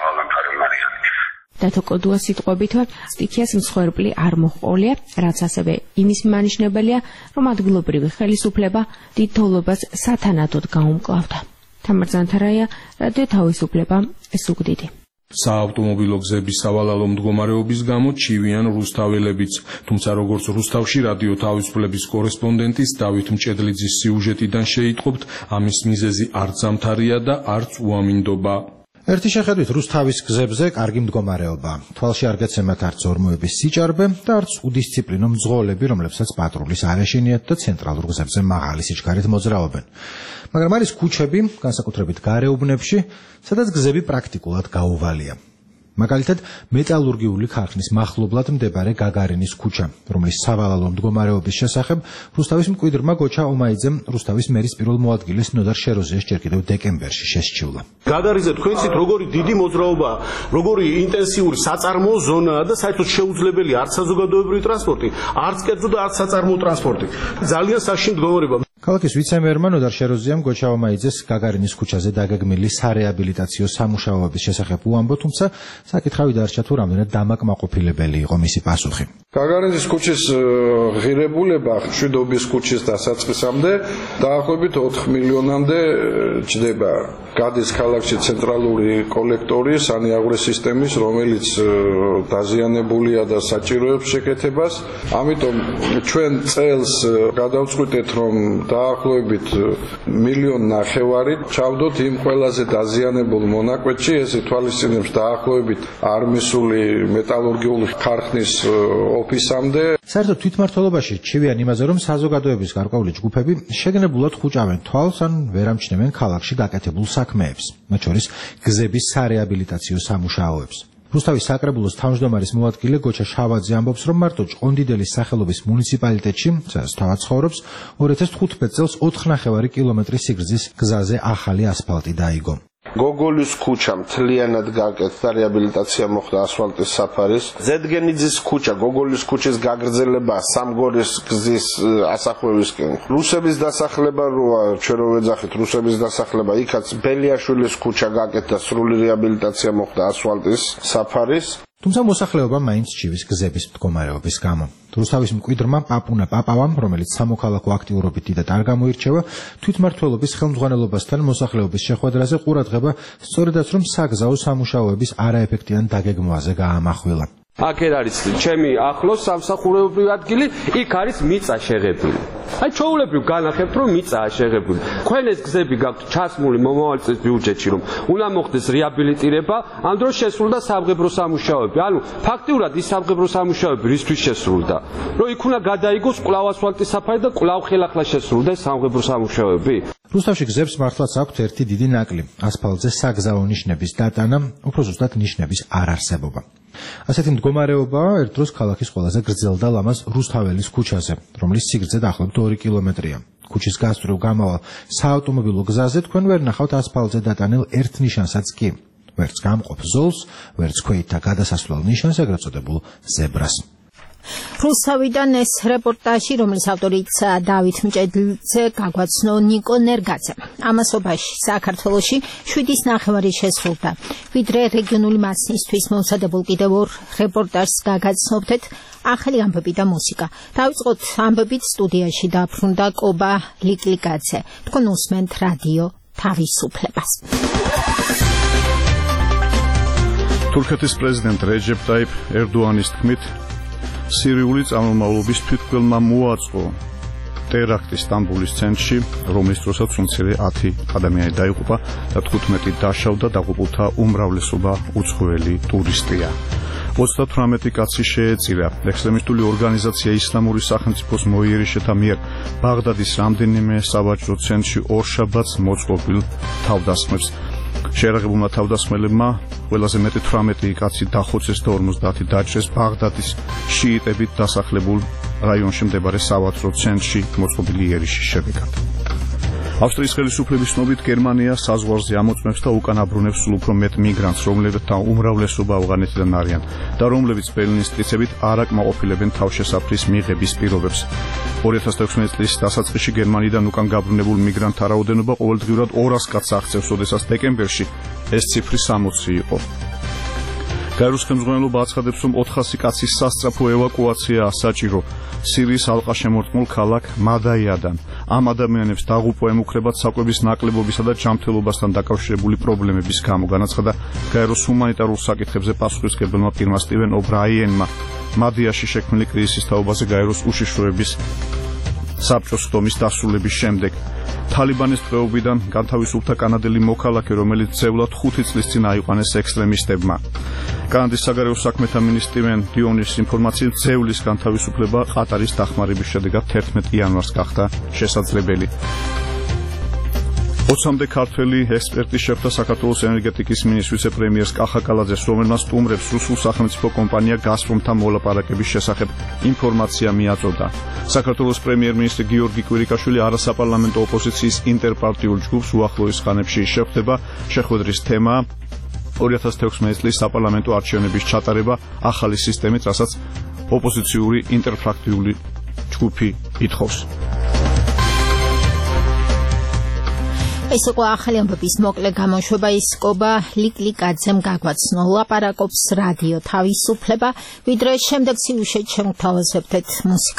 დათო კოდუას სიტყვებით, სტიქიას მსხვერპლი არ მოჰყოლია, რაც ასევე იმის მანიშნებელია, რომ ადგილობრივი ხელისუფლება დიდ თოვლობას სათანადოდ გაუმკლავდა. თამარ ზანთარაია, რადიო თავისუფლება, ზუგდიდი. საავტომობილო გზების სავალალო მდგომარეობის გამო ჩივიან რუსთაველებიც, თუმცა როგორც რუსთავში რადიო თავისუფლების კორესპონდენტის დავით მჭედლიძის სიუჟეტიდან შეიტყობთ, ამის მიზეზი არც ზამთარია და არც უამინდობა. ერთი შეხედვით რუსთავის გზებზე კარგი მდგომარეობა. თვალში არ გეცემათ არც ორმოების სიჭარბე და არც უდისციპლინო მძღოლები, რომლებსაც პატრულის არ ეშინიათ და ცენტრალურ გზებზე მაღალი სიჩქარით მოძრაობენ. მაგრამ არის ქუჩები, განსაკუთრებით გარეუბნებში, სადაც გზები პრაქტიკულად გაუვალია. მაგალითად, მეტალურგიული ქარხნის მახლობლად მდებარე გაგარინის ქუჩა, რომლის სავალალო მდგომარეობის შესახებ რუსთავის მკვიდრმა გოჩა ომაიძემ რუსთავის მერის პირველ მოადგილეს ნოდარ შეროზიას ჯერ კიდევ დეკემბერში შესჩივლა. გაგარინზე თქვენცით როგორი დიდი მოძრაობაა, როგორი ინტენსიური საწარმოო ზონაა და საერთოდ შეუძლებელი არც საზოგადოებრივი ტრანსპორტი, არც კერძო და არც საწარმოო ტრანსპორტი. ძალიან საშინლო მდგომარეობა. ქალაქის ვიცე-მერმა ნოდარ შეროზიამ გოჩაომაიძეს გაგარინის ქუჩაზე დაგეგმილი სარეაბილიტაციო სამუშაოების შესახებ უამბო, თუმცა საკითხავი დარჩა თუ რამდენად დამაკმაყოფილებელი იყო მისი პასუხი. გაგარინის ქუჩის ღირებულება მშვიდობის ქუჩის დასაწყისამდე დაახლოებით 4 მილიონამდე ჩდება. გადის ქალაქში ცენტრალური კოლექტორი სანიაღვრე სისტემის, რომელიც დაზიანებულია და საჭიროებს შეკეთებას. ამიტომ ჩვენ წელს გადავწყვიტეთ, რომ დაახლოებით 1.5 მილიონი ჩავდოთ იმ ყველაზე დაზიანებულ მონაკვეთში, ეს ითვალისწინებს დაახლოებით არმისული მეტალურგიული ქარხნის ოფისამდე. საერთოდ თვითმმართველობაში რჩევიან იმაზე, რომ საზოგადოების გარკვეული ჯგუფები შეგნებულად ხუჭავენ თვალს ან ვერ ამჩნევენ ქალაქში გაკეთებულ საქმეებს, მათ შორის გზების სარეაბილიტაციო სამუშაოებს. რუსთავის საკრებულოს თავმჯდომარის მოადგილე გოჩა შავაძე ამბობს, რომ მარტო ჭყონდიდელის სახელობის მუნიციპალიტეტში, სადაც თავად ცხოვრობს, 2015 წელს 4,5 კილომეტრის სიგრძის გზაზე ახალი ასფალტი დაიგო. გოგოლის ქუჩა მთლიანად გაკეთდა, რეაბილიტაცია მოხდა ასფალტის საფარის. ზედგენიძის ქუჩა, გოგოლის ქუჩის გაგრძელება სამგორის გზის ასახვევისკენ. რუსების დასახლება როა, ჩვენ რო ვეძახით რუსების დასახლება, იქაც ბელიაშვილის ქუჩა გაკეთდა, სრული რეაბილიტაცია მოხდა ასფალტის საფარის. თუმცა მოსახლეობა მაინც ჩივის გზების მდგომარეობის გამო. რუსთავის მკვიდრმა პაპუნა პაპავამ, რომელიც სამოქალაქო აქტიურობით დიდად არ გამოირჩევა, თვითმმართველობის ხელმძღვანელობასთან მოსახლეობის შეხვედრაზე ყურადღება სწორედაც რომ საგზაო სამუშაოების არაეფექტიან დაგეგმვაზე გაამახვილა. აქ არის ჩემი ახლოს სამსახურებრივი ადგილი, იქ არის მიწა შეღებილი. აი ჩაულებრივ განახებთ, რომ მიწაა შეღებილი. თქვენ ეს გზები გაქვთ ჩასმული მომავალი წლის ბიუჯეტში, რომ უნდა მოხდეს რეაბილიტირება, ამ დროს შესრულდა სამღებრო სამუშაოები. ანუ ფაქტიურად ის სამღებრო სამუშაოები რისთვის შესრულდა? რომ იქ უნდა გადაიგოს კვლავ ასფალტის საფარი და კვლავ ხელახლა შესრულდა სამღებრო სამუშაოები. რუსთავში გზებს მართლაც აქვთ ერთი დიდი ნაკლი, ასფალტზე საგზაო ნიშნების დატანა, უფრო ზუსტად ნიშნების არარსებობა. ასეთი მდგომარეობაა ერთ დროს ქალაქის ყველაზე გრძელ და ლამაზ რუსთაველის ქუჩაზე, რომლის სიგრძე დაახლოებით 2 კილომეტრია. ქუჩის გასწვრივ გამავალ საავტომობილო გზაზე თქვენ ვერ ნახავთ ასფალტზე დატანილ ერთ ნიშანსაც კი, ვერც გამყოფ ზოლს, ვერც ქვეითთა გადასასვლელ ნიშანს, ეგრეთ წოდებულ ზებრას. რუსთავიდან ეს რეპორტაჟი, რომლის ავტორიც დავით მჭედლიძე, გაგვაცნო ნიკო ნერგაძე. ამასობაში საქართველოში 7.5 შესრულდა. ვიდრე რეგიონული მასნისთვის მომზადებულ კიდევ ორ რეპორტაჟს გაგაცნობთ, ახალი ამბები და მუსიკა. დავიწყოთ ამბებით, სტუდიაში დაბრუნდა კობა ლიკლიკაძე. თქვენ უსმენთ რადიო თავისუფლებას. თურქეთის პრეზიდენტ რეჯეპ ტაიპ ერდოანის თქმით, სირიული წარმომავლობის თვითმკვლელმა მოაწყო ტერაქტი სტამბოლის ცენტრში, რომლის დროსაც უმცირე 10 ადამიანი დაიღუპა და 15 დაშავდა, დაღუპულთა უმრავლესობა უცხოელი ტურისტია. 38 კაცი შეეწირა. ექსტრემისტული ორგანიზაცია ისლამური სახელმწიფოს მოიერიშეთა მიერ ბაღდადის რამდენიმე სავაჭრო ცენტრში ორშაბათს მოწყობილ თავდასხმებს. შეერაღებულმა თავდასხმელებმა ყველაზე მეტი 18 კაცი დახოცეს და 50 დაჭრეს ბაღდადის შიიტებით დასახლებულ რაიონში მდებარე სავაჭრო ცენტრში მოწყობილი იერიშის შედეგად. ავსტრიის ხელისუფლების ცნობით გერმანია საზღვარზე ამოწმებს და უკან აბრუნებს სულ უფრო მეტ მიგრანტს, რომლებთა უმრავლესობა ავღანეთიდან არიან და რომლებიც ბერლინის მტკიცებით არ აკმაყოფილებენ თავშესაფრის მიღების პირობებს. 2016 წლის დასაწყისში გერმანიიდან უკან გაბრუნებულ მიგრანტთა რაოდენობა ყოველდღიურად 200 კაცს აღწევს, როდესაც დეკემბერში ეს ციფრი 60 იყო. გაეროს ხელმძღვანელობა აცხადებს, რომ 400 კაცის სასწრაფო ევაკუაციაა საჭირო სირიის ალყაშემორტყმულ ქალაქ მადაიადან. ამ ადამიანებს დაღუპვა ემუქრებათ საკვების ნაკლებობისა და ჯანმრთელობასთან დაკავშირებული პრობლემების გამო, განაცხადა გაეროს ჰუმანიტარულ საკითხებზე პასუხისმგებელმა პირმა სტივენ ობრაიენმა. მადიაში შექმნილი კრიზისის თაობაზე გაეროს უშიშროების საბჭოს ხდომის დასრულების შემდეგ. თალიბანის ტყვეობიდან განთავისუფლდა კანადელი მოქალაქე, რომელიც ძევლად 5 წლის წინ აიყვანეს ექსტრემისტებმა. კანადის საგარეო საქმეთა მინისტრი სტივენ დიონის ინფორმაციით, ძევლის განთავისუფლება ყატარის დახმარების შედეგად 11 იანვარს გახდა შესაძლებელი. 20-მდე ქართველი ექსპერტი შეხვდა საქართველოს ენერგეტიკის მინისტრ ვიცე-პრემიერს კახა კალაძეს, რომელმაც სტუმრებს რუსულ სახელმწიფო კომპანია გაზპრომთან მოლაპარაკების შესახებ ინფორმაცია მიაწოდა. საქართველოს პრემიერ-მინისტრი გიორგი კვირიკაშვილი არასაპარლამენტო ოპოზიციის ინტერპარტიულ ჯგუფს უახლოეს ხანებში შეხვდება. შეხვედრის თემაა 2016 წლის საპარლამენტო არჩევნების ჩატარება ახალი სისტემით, რასაც ოპოზიციური ინტერფრაქციული ჯგუფი ითხოვს. ეს იყო ახალი ამბების მოკლე გამოშვება. ისკობა ლიკლიკაძემ გაგვაცნო ლაპარაკობს რადიო თავისუფლება, ვიდრე შემდეგ სიუჟეტ შემგთავაზებთ მუსიკა.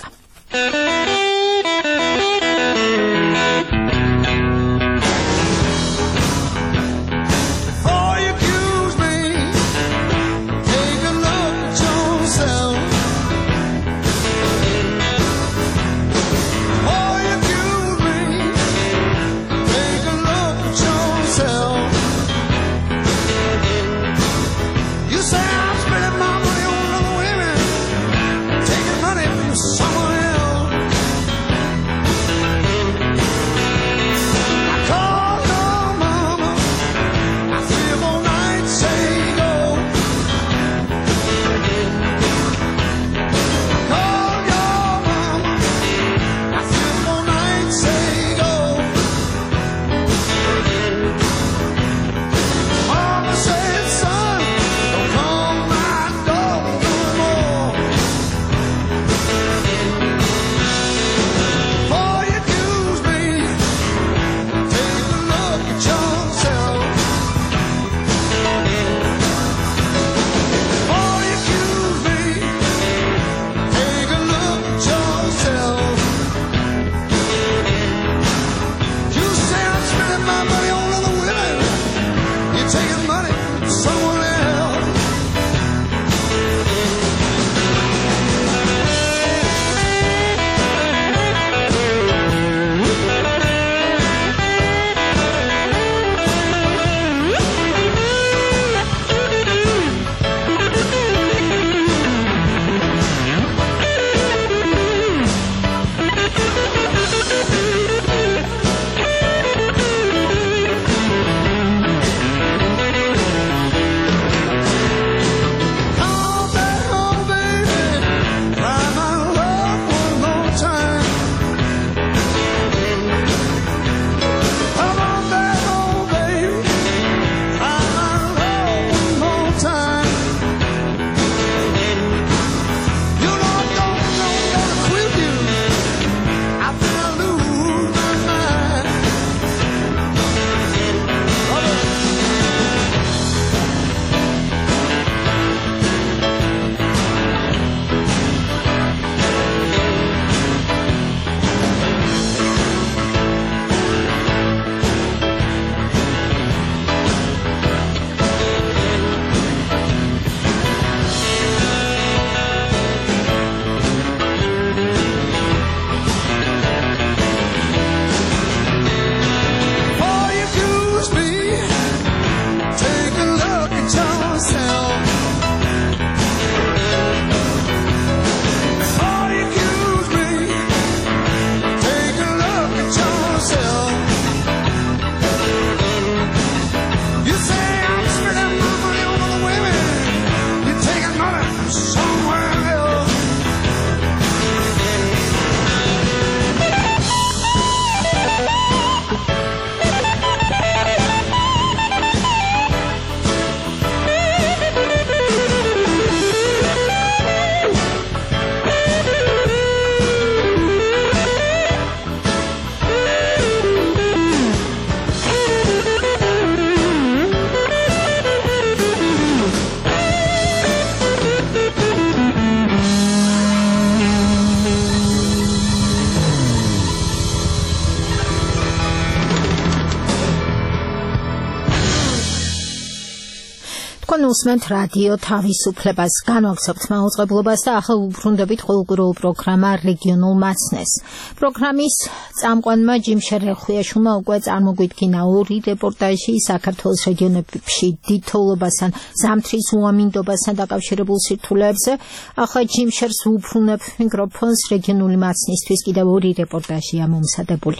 უსმენთ რადიო თავისუფლებას, განვაგრძობთ მაუწყებლობას და ახლა უბრუნდებით ყოველკვირეულ პროგრამა რეგიონულ მაცნეს. პროგრამის წამყვანმა ჯიმ შერეხუიაშვილმა უკვე წარმოგვიდგინა ორი რეპორტაჟი საქართველოს რეგიონებში დიდ თოვლობასთან, ზამთრის უამინდობასთან დაკავშირებულ სირთულეებზე. ახლა ჯიმ შერს ვუბრუნებ მიკროფონს, რეგიონული მაცნისთვის კიდევ ორი რეპორტაჟია მომზადებული.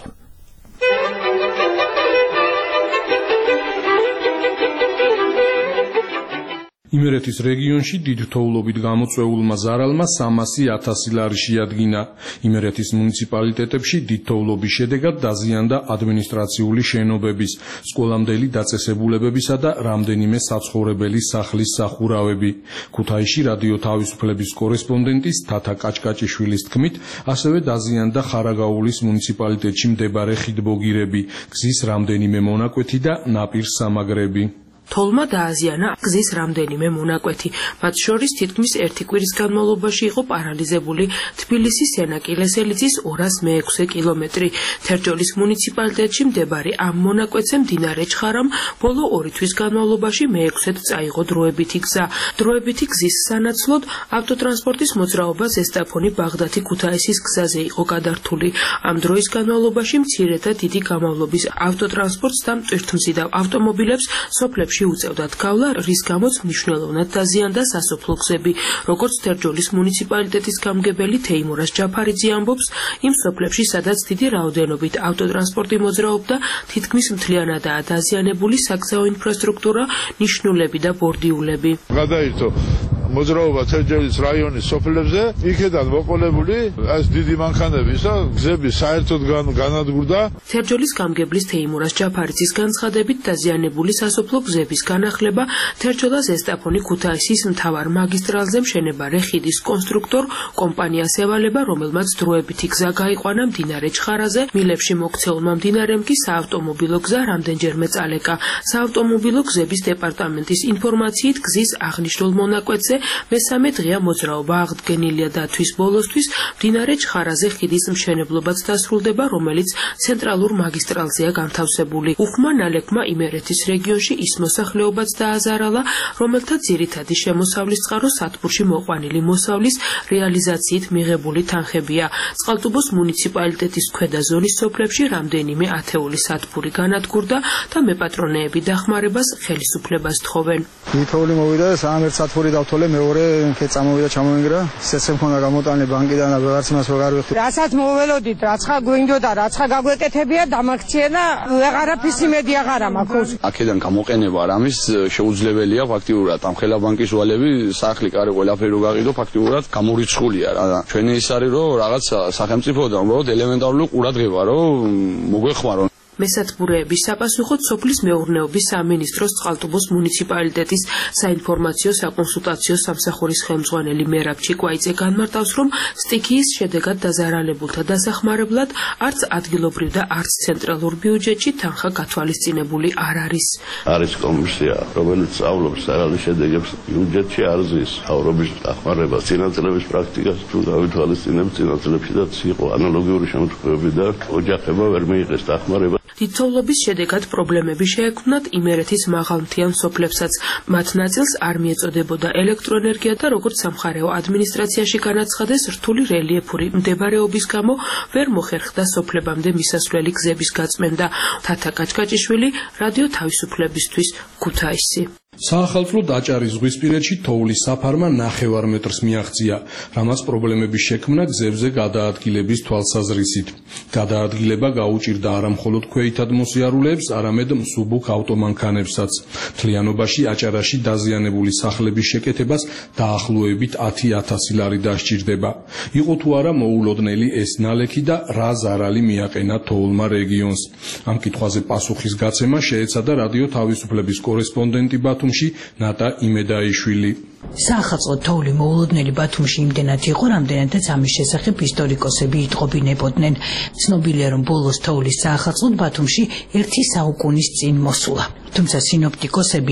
იმერეთის რეგიონში დიდ თოვლობით გამოწვეულმა ზარალმა 300,000 ლარი შეადგინა. იმერეთის მუნიციპალიტეტებში დიდ თოვლობის შედეგად დაზიანდა ადმინისტრაციული შენობების, სკოლამდელი დაწესებულებებისა და რამდენიმე საცხოვრებელი სახლის სახურავები. ქუთაისში რადიო თავისუფლების კორესპონდენტის თათა კაჭკაჭიშვილის თქმით, ასევე დაზიანდა ხარაგაულის მუნიციპალიტეტში მდებარე ხიდბოგირები, გზის რამდენიმე მონაკვეთი და ნაპირსამაგრები. თოვლმა დააზიანა გზის რამდენიმე მონაკვეთი, მათ შორის თითქმის ერთი კვირის განმავლობაში იყო პარალიზებული თბილისის სენაკილესელიძის 206 კილომეტრი. თერჯოლის მუნიციპალიტეტში მდებარე ამ მონაკვეთზე მდინარე ჩხარამ ბოლო 2 თვის განმავლობაში მე-6-ად წაიღო დროებითი გზა. დროებითი გზის სანაცვლოდ ავტოტრანსპორტის მოძრაობა ზესტაფონი ბაღდათი ქუთაისის გზაზე იყო გადართული. ამ დროის განმავლობაში მცირე და დიდი გამავლობის ავტოტრანსპორტს და მტვირთმზიდავ ავტომობილებს სოფლებში უწევდათ გავლა, რის გამოც მნიშვნელოვნად დაზიანდა სასოფლო გზები. როგორც თერჯოლის მუნიციპალიტეტის გამგებელი თეიმურას ჯაფარიძე ამბობს, იმ სოფლებში, სადაც დიდი რაოდენობით ავტოტრანსპორტი მოძრაობდა, თითქმის მთლიანადაა დაზიანებული საგზაო ინფრასტრუქტურა, ნიშნულები და ბორდიულები. გადაირთო მოძრაობა თერჯოლის რაიონის სოფლებზე, იქედან მოყოლებული ეს დიდი მანქანებისა გზები საერთოდ განადგურდა. თერჯოლის გამგებლის თეიმურას ჯაფარიძის განცხადებით დაზიანებული სასოფლო გზების განახლება თერჯოლა ზესტაფონი ქუთაისის მთავარ მაგისტრალზე მშენებარე ხიდის კონსტრუქტორ კომპანიას ევალება, რომელმაც დროებითი გზა გაიყვანა მდინარე ჩხარაზე, მილებში მოქცეულმა მდინარემ კი საავტომობილო გზა რამდენჯერმე წალეკა. საავტომობილო გზების დეპარტამენტის ინფორმაციით გზის აღნიშნულ მონაკვეთზე მესამე დღეა მოძრაობა აღდგენილია და თვის ბოლოსთვის მდინარე ჩხარაზე ხიდის მშენებლობაც დასრულდება, რომელიც ცენტრალურ მაგისტრალზეა განთავსებული. უხმა ნალექმა იმერეთის რეგიონში ის მოსახლეობაც დააზარალა, რომელთა ძირითადი შემოსავლის წყარო სადგურში მოყვანილი მოსავლის რეალიზაციით მიღებული თანხებია. წყალტუბოს მუნიციპალიტეტის ქვედა ზონის სოფლებში რამდენიმე ათეული სადგური განადგურდა და მეპატრონეები დახმარებას ხელისუფლებას თხოვენ. თოვლი მოვიდა, 13 სადგური დავთვალე, მეორე კე წამოვიდა ჩამოინგრა, სესე მქონდა გამოტანილი ბანკიდან და ვეღარც მას ვეღარ ვიხდი. რასაც მოველოდით, რაცა გვინდოდა, რაცა გაგვეკეთებია, დამაქცია და ვეღარაფის იმედი აღარ მაქვს. აქედან გამოყენება რამის შეუძლებელია ფაქტიურად. ამ ხელა ბანკის ვალები, სახლი, კარი ყველაფერი რო გაყიდო, ფაქტიურად გამორიცხულია რა. ჩვენი ის არის, რომ რაღაც სახელმწიფოდან უბრალოდ ელემენტარული ყურადღება რომ მოგვეხმარონ. მესათბურეების საპასუხოდ სოფლის მეურნეობის სამინისტროს წყალტუბოს მუნიციპალიტეტის საინფორმაციო საკონსულტაციო სამსახურის ხელმძღვანელი მერაბ ჩიკვაიძე განმარტავს, რომ სტიქიის შედეგად დაზარალებულთა დასახმარებლად არც ადგილობრივ და არც ცენტრალურ ბიუჯეტში თანხა გათვალისწინებული არ არის. არის კომისია, რომელიც სწავლობს საგალის შედეგებს ბიუჯეტში არ ზის. თავრობის დახმარება, წინაწლების პრაქტიკას თუ გავითვალისწინებს წინაწლებშიც იყო ანალოგიური შემთხვევები და ოჯახება ვერ მიიღეს დახმარება. დიდთოვლობის შედეგად პრობლემები შეექმნათ იმერეთის მაღალმთიან სოფლებსაც. მათ ნაწილს არ მიეწოდებოდა ელექტროენერგია და როგორც სამხარეო ადმინისტრაციაში განაცხადეს, რთული რელიეფური მდებარეობის გამო ვერ მოხერხდა სოფლებამდე მისასვლელი გზების გაწმენდა. თათა კაჭკაჭიშვილი, რადიო თავისუფლებისთვის, ქუთაისი. საახალწლო დაჭარის ზღვისპირეთში თოვლის საფარმა 9 მეტრს მიაღწია, რამაც პრობლემები შექმნა გზებზე გადაადგილების თვალსაზრისით. გადაადგილება გაუჭირდა არა მხოლოდ ქვეითად მოსიარულეებს, არამედ მსუბუქ ავტომანქანებსაც. მთლიანობაში აჭარაში დაზიანებული სახლების შეკეთებას დაახლოებით 10,000 ლარი დასჭირდება. იყო თუ არა მოულოდნელი ეს ნალექი და რა ზარალი მიაყენა თოვლმა რეგიონს. ამ კითხვაზე პასუხის გაცემა შეეცადა რადიო თავისუფლების კორესპონდენტი ბათუმში ნატა იმედაიშვილი. საახალწლო თოვლი მოულოდნელი ბათუმში იმდენად იყო, რამდენადაც ამის შესახებ ისტორიკოსები იტყობინებოდნენ. ცნობილია, რომ ბოლოს თოვლის საახალწლოდ ბათუმში 1 საუკუნის წინ მოსულა. თუმცა სინოპტიკოსები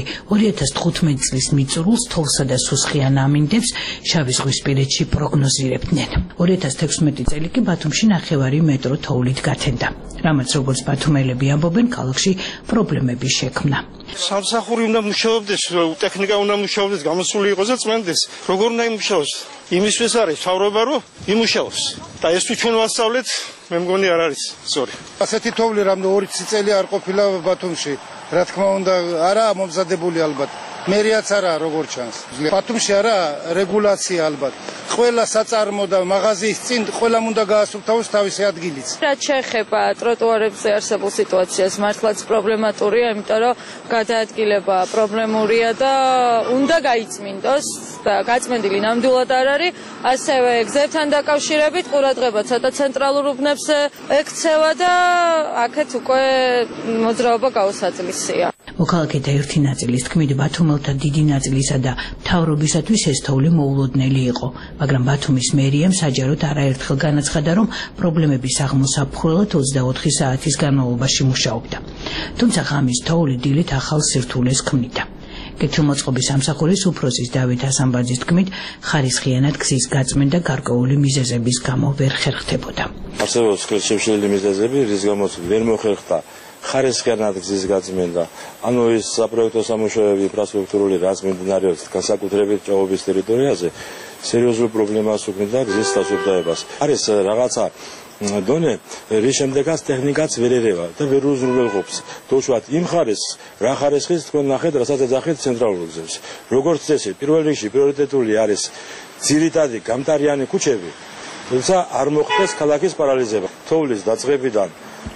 2015 წლის მიწურულს თოვლსა და სუსხიან ამინდებს შავი ზღვისპირეთში პროგნოზირებდნენ. 2016 წელი კი ბათუმში 9 მეტრო თოვლით გათენდა, რამაც როგორც ბათუმელები ამბობენ, ქალაქში პრობლემები შექმნა. სამსახური უნდა მუშაობდეს, ტექნიკა უნდა მუშაობდეს, გამოსული იყოს და წმენდეს. როგორ უნდა იმუშაოს? იმისთვის არის თავრობა, რომ იმუშაოს. და ეს თუ ჩვენ ვასწავლეთ, მე მგონი არ არის სწორი. ასეთი თოვლი რამე 2 წელი არ ყოფილა ბათუმში. რა თქმა უნდა, არაა მომზადებული ალბათ. მერიაც არა, როგორ ჩანს. ბათუმში არა რეგულაცია ალბათ. ყველა საწარმო და მაღაზიის წინ ყველამ უნდა გაასუფთავოს თავისი ადგილიც. რაც შეეხება ტროტუარებზე არსებულ სიტუაციას, მართლაც პრობლემატურია, იმიტომ რომ გადაადგილება პრობლემურია და უნდა გაიწმინდოს და გაწმენდილი ნამდვილად არ არის. ასევე გზებთან დაკავშირებით ყურადღება ცოტა ცენტრალურ უბნებს ექცევა და აქეთ უკვე მოძრაობა გაუსაძლისია. მოქალაქეთა ერთი ნაწილის თქმით, ბათუმელთა დიდი ნაწილისა და მთავრობისათვის ეს თოვლი მოულოდნელი იყო, მაგრამ ბათუმის მერიამ საჯაროდ არაერთხელ განაცხადა, რომ პრობლემების აღმოსაფხვრელად 24 საათის განმავლობაში მუშაობდა. თუმცა ღამის თოვლი დილით ახალ სირთულეს ქმნიდა. კეთილმოწყობის სამსახურის უფროსის დავით ასამბაძის თქმით, ხარისხიანად გზის გაწმენდა გარკვეული მიზეზების გამო ვერ ხერხდებოდა. არსებობს ხელშემშლელი მიზეზები, რის გამოც ვერ მოხერხდა ხარისხიანად გზის გაწმენდა. ანუ ის საპროექტო სამუშაოები ინფრასტრუქტურული რაც მიმდინარეობს განსაკუთრებით ჭაობის ტერიტორიაზე სერიოზულ პრობლემას უქმნიდა გზის დასუფთავებას. არის რაღაცა დონე, რის შემდეგაც ტექნიკაც ვერ ერევა და ვერ უზრუნველყოფს. თუშვათ იმ ხარისხს, რა ხარისხის თქვენ ნახეთ, რასაც ეძახით ცენტრალურ გზებს. როგორც წესი, პირველ რიგში პრიორიტეტული არის ძირითადი გამტარიანი ქუჩები, თუმცა არ მოხდეს ქალაქის პარალიზება. თოვლის დაწყებიდან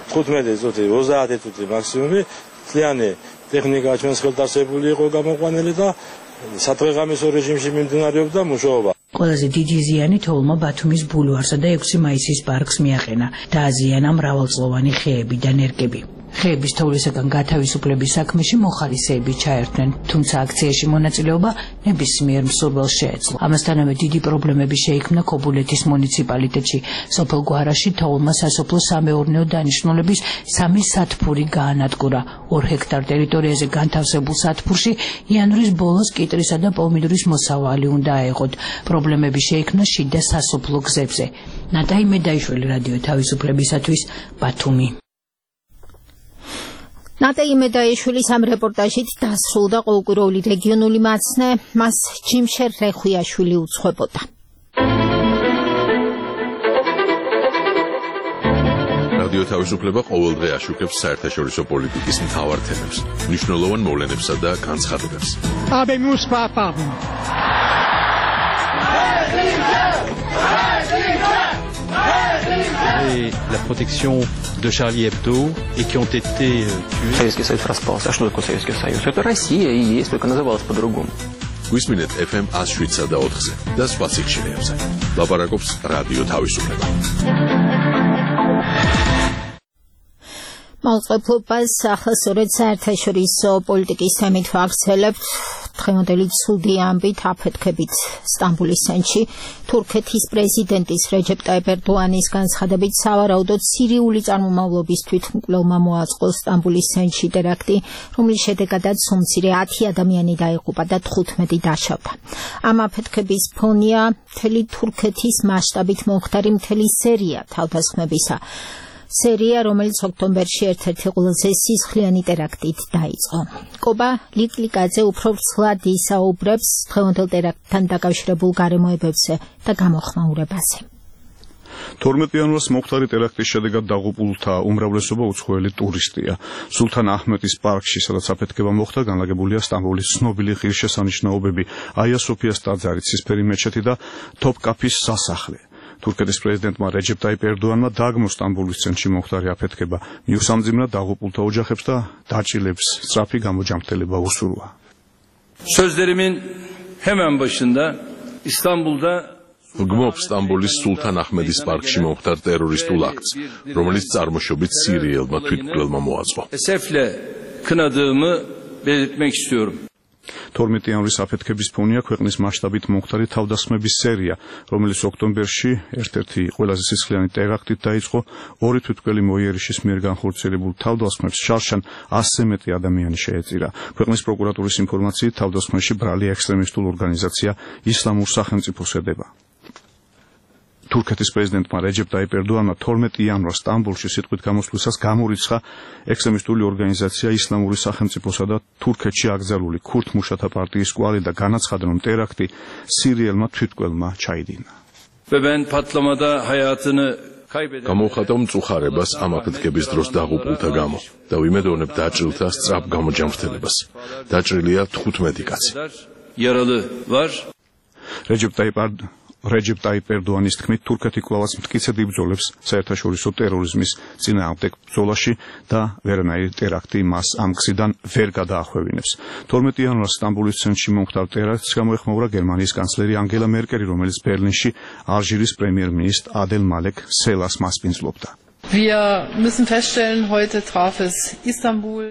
15 წუთი, 30 წუთი მაქსიმუმი მთლიანი ტექნიკა ჩვენს ხელდასებული იყო გამოყვანილი და სადღეღამისო რეჟიმში მიმდინარეობდა მუშაობა. ყველაზე დიდი ზიანი თოვლმა ბათუმის ბულვარსა და 6 მაისის პარკს მიაყენა. დააზიანა მრავალწლოვანი ხეები და ნერგები. ხეების თოვლისაგან გათავისუფლების საქმეში მოხალისეები ჩაერთნენ, თუმცა აქციაში მონაწილეობა ნებისმიერ მსურველს შეეძლო. ამასთანავე დიდი პრობლემები შეიქმნა ქობულეთის მუნიციპალიტეტში. სოფელ გვარაში თოვლმა სასოფლო სამეურნეო დანიშნულების 3 სათბური გაანადგურა. 2 ჰექტარ ტერიტორიაზე განთავსებულ სათბურში იანვრის ბოლოს კიტრისა და პომიდორის მოსავალი უნდა აეღოთ. პრობლემები შეიქმნა შიდა სასოფლო გზებზე. ნატაი მედაიშვილი, რადიო თავისუფლებისათვის, ბათუმი. ნატაი მედაიშვილის ამ რეპორტაჟით დასრულდა ყოველკვირეული რეგიონული მაცნე, მას ჯიმშერ რეხვიაშვილი უძღვებოდა. რადიო თავისუფლება ყოველდღე აშუქებს საერთაშორისო პოლიტიკის მთავარ თემებს, მნიშვნელოვან მოვლენებსა და განცხადებებს. Et la protection de Charlie Hebdo et qui ont été tués. Советский Союз распался. А что такое Советский Союз? Это Россия и есть, только называлась по-другому. Გვისმინეთ FM 107 და 4-ზე და სხვა სიგნალებზე. ლაპარაკობს რადიო თავისუფლება. მოწყობილობას ახალსურეთ საერთაშორისო პოლიტიკის თემით ვაგრძელებთ. დღევანდელი ცუდი ამბით აფეთქებით სტამბოლის ცენტრში თურქეთის პრეზიდენტის რეჯეპ ტაიპ ერდოანის განცხადებით სავარაუდოდ სირიული წარმომავლობის თვითმკვლელმა მოაწყო სტამბოლის ცენტრში ტერაქტი, რომლის შედეგადაც უმცირე 10 ადამიანი დაიღუპა და 15 დაშავდა. ამ აფეთქების ფონია მთელი თურქეთის მასშტაბით მომხდარი მთელი სერია თავდასხმებისა. სერია, რომელიც ოქტომბერში ერთ-ერთი ყველაზე სისხლიანი ტერაქტით დაიწყო. კობა ლიკლიკაძე უფრო ვრცლად ისაუბრებს დღევანდელ ტერაქტთან დაკავშირებულ გარემოებებზე და გამოხმაურებაზე. 12 იანვარს მომხდარი ტერაქტის შედეგად დაღუპულთა უმრავლესობა უცხოელი ტურისტია. სულთან აჰმედის პარკში, სადაც აფეთქება მოხდა, განლაგებულია სტამბოლის ცნობილი ღირსშესანიშნაობები აია სოფიას ტაძარი, ცისფერი მეჩეთი და თოპკაფის სასახლე. თურქეთის პრეზიდენტმა რეჯეპ ტაიპ ერდოანმა დაგმო სტამბოლის ცენტრში მომხდარი აფეთქება, მიუსამძიმნა დაღუპულთა ოჯახებს და დაჭილებს სწრაფი გამოჯამრთელება უსურვა. Sözlerimin hemen başında İstanbul'da გმობს სტამბოლის სულთან აჰმედის პარკში მომხდარ ტერორისტულ აქტს, რომელიც წარმოშობით სირიელმა თვითმკვლელმა მოაწყო. esefle kınadığımı belirtmek istiyorum. 12 იანვრის აფეთქების ფონია ქვეყნის მასშტაბით მომხდარი თავდასხმების სერია, რომელიც ოქტომბერში ერთ-ერთი ყველაზე სისხლიანი ტერაქტით დაიწყო. 2 თვითმკვლელი მოიერიშის მიერ განხორციელებულ თავდასხმებს შარშან 100-ზე მეტი ადამიანი შეეწირა. ქვეყნის პროკურატურის ინფორმაციით თავდასხმებში ბრალი ექსტრემისტულ ორგანიზაცია ისლამურ სახელმწიფოს ედება. თურქეთის პრეზიდენტმა რეჯეპ ტაიპ ერდოანმა 12 იანვარს სტამბოლში სიტყვით გამოსვლისას გამორიცხა ექსტრემისტული ორგანიზაცია ისლამური სახელმწიფოსა და თურქეთში აკრძალული ქურთ მუშათა პარტიის კვალი და განაცხადა, რომ ტერაქტი სირიელმა თვითმკვლელმა ჩაიდინა. გამოვხატავ მწუხარებას ამ აფეთქების დროს დაღუპულთა გამო და ვიმედოვნებ დაჭრილთა სწრაფ გამოჯამრთელებას. დაჭრილია 15 კაცი. რეჯეპ ტაიპ რეჯეპ ტაიპ ერდოანის თქმით, თურქეთი კვლავაც მტკიცედ იბრძოლებს საერთაშორისო ტერორიზმის წინააღმდეგ ბრძოლაში და ვერანაირი ტერაქტი მას ამ გზიდან ვერ გადაახვევინებს. 12 იანვარს სტამბოლის ცენტრში მომხდარ ტერაქტს გამოეხმაურა გერმანიის კანცლერი ანგელა მერკელი, რომელიც ბერლინში ალჟირის პრემიერ-მინისტრ ადელ მალეკ სელას მასპინძლობდა. Wir müssen feststellen, heute traf es Istanbul.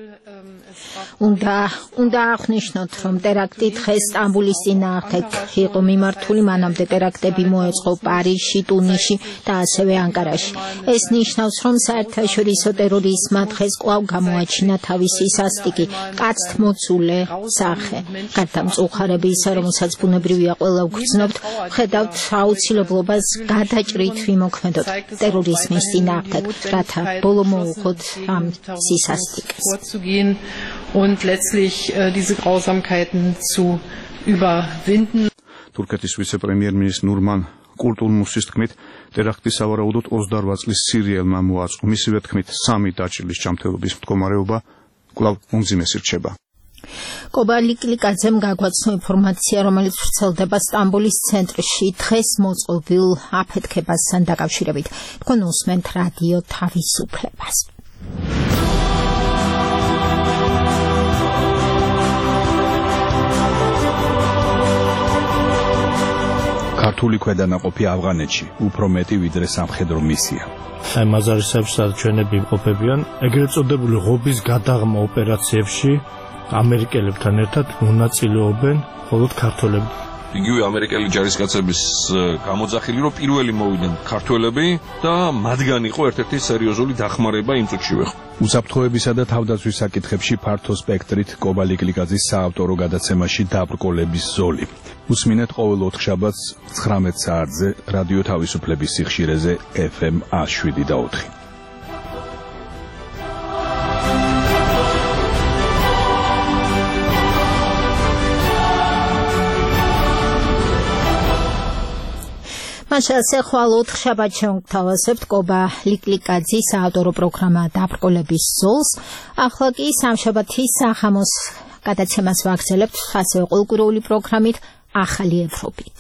უნდა აღნიშნოთ, რომ ტერაქტი დღეს სტამბოლის წინააღმდეგ იყო მიმართული, მანამდე ტერაქტები მოეწყო პარიზში, ტუნისში და ასევე ანკარაში. ეს ნიშნავს, რომ საერთაშორისო ტერორიზმმა დღეს კვლავ გამოაჩინა თავისი სასტიკი, კაცთ მოცულე სახე. გარდა მწუხარებისა, რომელსაც ბუნებრივია ყველა ვგრძნობთ, ხედავთ აუცილებლობას გადაჭრით ვიმოქმედოთ ტერორიზმის წინააღმდეგ, რათა ბოლო მოუხოთ ამ სისასტიკეს. Und letztlich diese Grausamkeiten zu überwinden. თურქეთის ვიცე-პრემიერ-მინისტრი ნურმან კულტურმუსის თქმით, ტერაქტი სავარაუდოდ 28 წლის სირიელმა მოაწყო. მისივე თქმით, 3 დაჭრილის ჯანმრთელობის მდგომარეობა კვლავ უმძიმესი რჩება. კობა ლიკლიკაძემ გაგვაცნო ინფორმაცია, რომელიც ვრცელდება სტამბოლის ცენტრში დღეს მოწყობილ აფეთქებასთან დაკავშირებით. თქვენ უსმენთ რადიო თავისუფლებას. ქართული ქვედანაყოფი ავღანეთში უფრო მეტი ვიდრე სამხედრო მისია. აი მაზარისებში ჩვენები იმყოფებიან, ეგრეთ წოდებული ღობის გადაღმა ოპერაციებში ამერიკელებთან ერთად მონაწილეობენ მხოლოდ ქართველები. იგივე ამერიკელი ჯარისკაცების გამოძახილი, რომ პირველი მოვიდნენ ქართველები და მათგან იყო ერთ-ერთი სერიოზული დახმარება იმ წუთშივე. უსაფრთხოებისა და თავდაცვის საკითხებში ფართო სპექტრით კობა ლიკლიკაძის საავტორო გადაცემაში დაბრკოლების ზოლი. უსმინეთ ყოველ ოთხშაბათს 19 საათზე რადიო თავისუფლების სიხშირეზე FM 107.4. მაშასე ხვალ ოთხშაბათ შევთავაზებთ კობა ლიკლიკაძის საავტორო პროგრამა დაბრკოლების ზოლს. ახლა კი სამშაბათის სახამოს გადაცემას ვაგრძელებთ ასევე ყოველკვირეული პროგრამით ახალი ევროპით.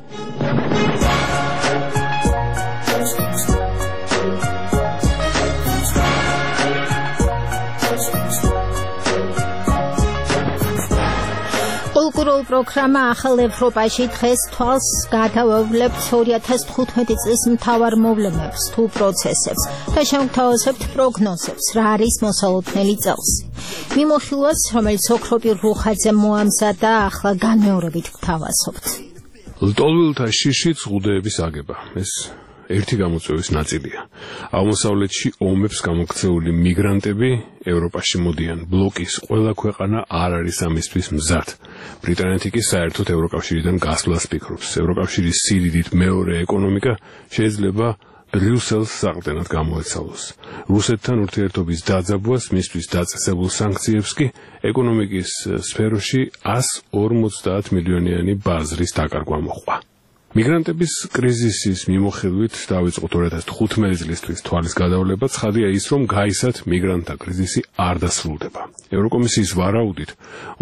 კულტურულ პროგრამა ახალ ევროპაში დღეს თვალს გადავავლებთ 2015 წლის მთავარ მოვლენებს თუ პროცესებს და შევთავაზებთ პროგნოზებს, რა არის მოსალოდნელი წელს. მიმოხილვას, რომელიც ოქროპირ რუხაძემ მოამზადა, ახლა განმეორებით გთავაზობთ. ლტოლვილთა შიში ზღუდეების აგება. ეს ერთი გამოწვევის ნაწილია. აღმოსავლეთში ომებს გამოქცეული მიგრანტები ევროპაში მოდიან. ბლოკის ყველა ქვეყანა არ არის ამისთვის მზად. ბრიტანეთი კი საერთოდ ევროკავშირიდან გასვლას ფიქრობს. ევროკავშირის სიდიდით მეორე ეკონომიკა შეიძლება ბრიუსელს საყრდენად გამოეცალოს. რუსეთთან ურთიერთობის დაძაბვას, მისთვის დაწესებულ სანქციებს კი ეკონომიკის სფეროში 150 მილიონიანი ბაზრის დაკარგვა მოჰყვა. მიგრანტების კრიზისის მიმოხილვით დაიწყო 2015 წლისთვის თვალის გადავლება. ცხადია ის, რომ გაისად მიგრანტთა კრიზისი არ დასრულდება. ევროკომისიის ვარაუდით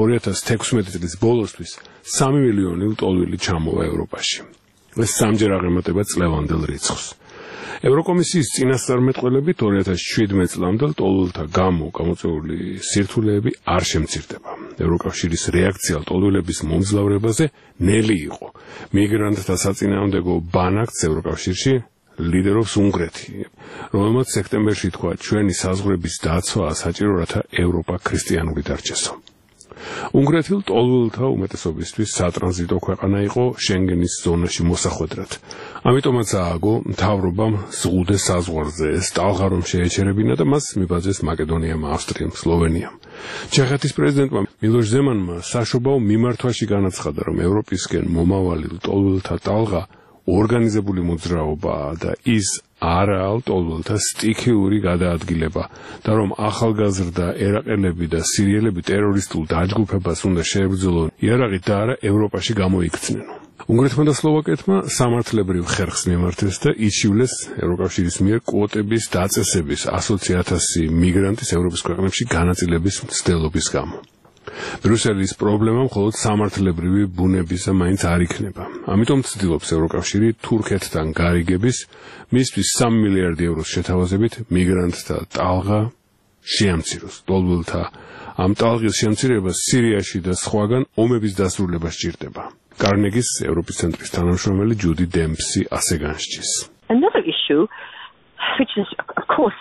2016 წლის ბოლოსთვის 3 მილიონი ლტოლვილი ჩამოვა ევროპაში. ეს სამჯერ აღემატება წლევანდელ რიცხვს. ევროკომისიის წინასწარმეტყველებით 2017 წლამდე ლტოლვილთა გამოწვეული სირთულეები არ შემცირდება. ევროკავშირის რეაქცია ლტოლვილების მომძლავრებაზე ნელი იყო. მიგრანტთა საწინააღმდეგო ბანაკს ევროკავშირში ლიდერობს უნგრეთი, რომელმაც სექტემბერში თქვა, ჩვენი საზღვრების დაცვა საჭირო, რათა ევროპა ქრისტიანული დარჩესო. უნგრეთი ლტოლვილთა უმეტესობისთვის სატრანზიტო ქვეყანა იყო შენგენის ზონაში მოსახვედრად. ამიტომაც ააგო მთავრობამ ზღუდე საზღვარზე ეს ტალღა რომ შეეჩერებინა და მას მიბაძეს მაკედონიამ, ავსტრიამ, სლოვენიამ. ჩეხეთის პრეზიდენტმა მილოშ ზემანმა საშობაო მიმართვაში განაცხადა, რომ ევროპისკენ მომავალი ლტოლვილთა ტალღა ორგანიზებული მოძრაობაა და ის არაა ლტოლვილთა სტიქიური გადაადგილება და რომ ახალგაზრდა ერაყელები და სირიელები ტერორისტულ დაჯგუფებას უნდა შეებრძოლონ იარაღით და არა ევროპაში გამოიქცნენ. უნგრეთმა და სლოვაკეთმა სამართლებრივ ხერხს მიმართეს და იშივლეს ევროკავშირის მიერ კვოტების დაწესების 100,000 მიგრანტის ევროპის ქვეყნებში განაწილების მცდელობის გამო. ბრიუსელის პრობლემა მხოლოდ სამართლებრივი ბუნებისა მაინც არ იქნება. ამიტომ ცდილობს ევროკავშირი თურქეთთან გარიგების მისთვის 3 მილიარდი ევროს შეთავაზებით მიგრანტთა ტალღა შეამციროს. ლოლვილთა ამ ტალღის შემცირება სირიაში და სხვაგან ომების დასრულება სჭირდება. კარნეგის ევროპის ცენტრის თანამშრომელი ჯუდი დემპსი ასე განსჯის. Another issue which is of course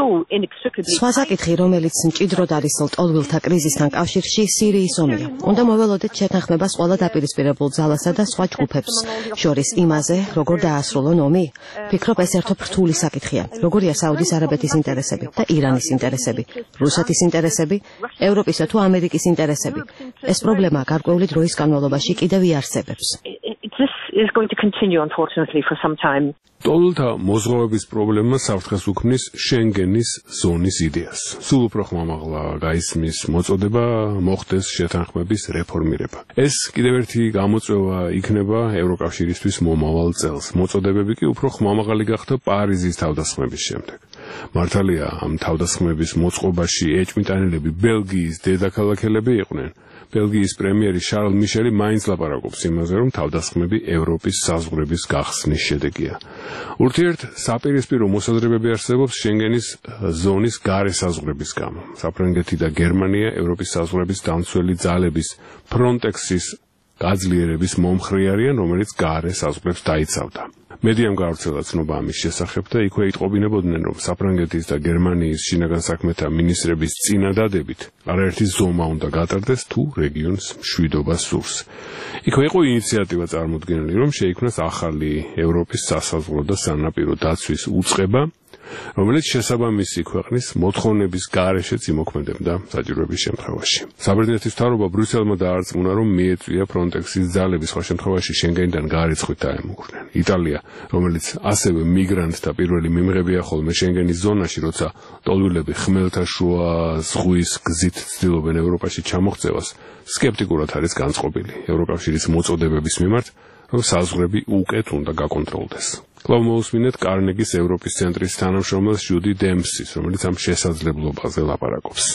სხვა საკითხი, რომელიც მჭიდროდ არის ლტოლვილთა კრიზისთან კავშირში, სირიის ომია. უნდა მოველოდეთ შეთანხმებას ყველა დაპირისპირებულ ძალასა და სხვა ჯგუფებს შორის იმაზე, როგორ დაასრულონ ომი. ფიქრობ, ეს ერთობ რთული საკითხია. როგორია საუდის არაბეთის ინტერესები და ირანის ინტერესები, რუსეთის ინტერესები, ევროპისა თუ ამერიკის ინტერესები. ეს პრობლემა გარკვეული დროის განმავლობაში კიდევ იარსებებს. This is going to continue unfortunately for some time. ლტოლვილთა მოზღვავების პრობლემა საფრთხეს უქმნის შენგენის ზონის იდეას. სულ უფრო ხმამაღლა გაისმის მოწოდება მოხდეს შეთანხმების რეფორმირება. ეს კიდევ ერთი გამოწვევა იქნება ევროკავშირისთვის მომავალ წელს. მოწოდებები კი უფრო ხმამაღალი გახდა პარიზის თავდასხმების შემდეგ. მართალია, ამ თავდასხმების მოწყობაში ეჭვმიტანილები ბელგიის დედაქალაქელები იყვნენ. ბელგიის პრემიერი შარლ მიშელი მაინც ლაპარაკობს იმაზე, რომ თავდასხმები ევროპის საზღვრების გახსნის შედეგია. ურთიერთ საპირისპირო მოსაზრებები არსებობს შენგენის ზონის გარე საზღვრების გამო. საფრანგეთი და გერმანია ევროპის საზღვრების დამცველი ძალების ფრონტექსის გაძლიერების მომხრე არიან, რომელიც გარე საზღვრებს დაიცავდა. მედიამ გავრცელა ცნობა ამის შესახებ და იქვე იტყობინებოდნენ, რომ საფრანგეთის და გერმანიის შინაგან საქმეთა მინისტრების წინადადებით არაერთი ზომა უნდა გატარდეს თუ რეგიონს მშვიდობა სურს. იქვე იყო ინიციატივა წარმოდგენილი, რომ შეიქმნას ახალი ევროპის სასაზღვრო და სანაპირო დაცვის უწყება, რომელიც შესაბამისი ქვეყნის მოთხოვნების გარეშეც იმოქმედებდა საჭიროების შემთხვევაში. საბერძნეთის მთავრობა ბრიუსელმა დაარწმუნა, რომ მიეწვია ფრონტექსის ძალები სხვა შემთხვევაში შენგენიდან გარიცხვით დაემუქრნენ. იტალია, რომელიც ასევე მიგრანტთა პირველი მიმღებია ხოლმე შენგენის ზონაში, როცა ლტოლვილები ხმელთაშუა ზღვის გზით ცდილობენ ევროპაში ჩამოღწევას, სკეპტიკურად არის განწყობილი ევროკავშირის მოწოდებების მიმართ, რომ საზღვრები უკეთ უნდა გაკონტროლდეს. კვლავ მოусმინეთ კარნეგის ევროპის ცენტრის თანამშრომელს ჯუდი დემპსის, რომელიც ამ შესაძლებლობაზე ლაპარაკობს.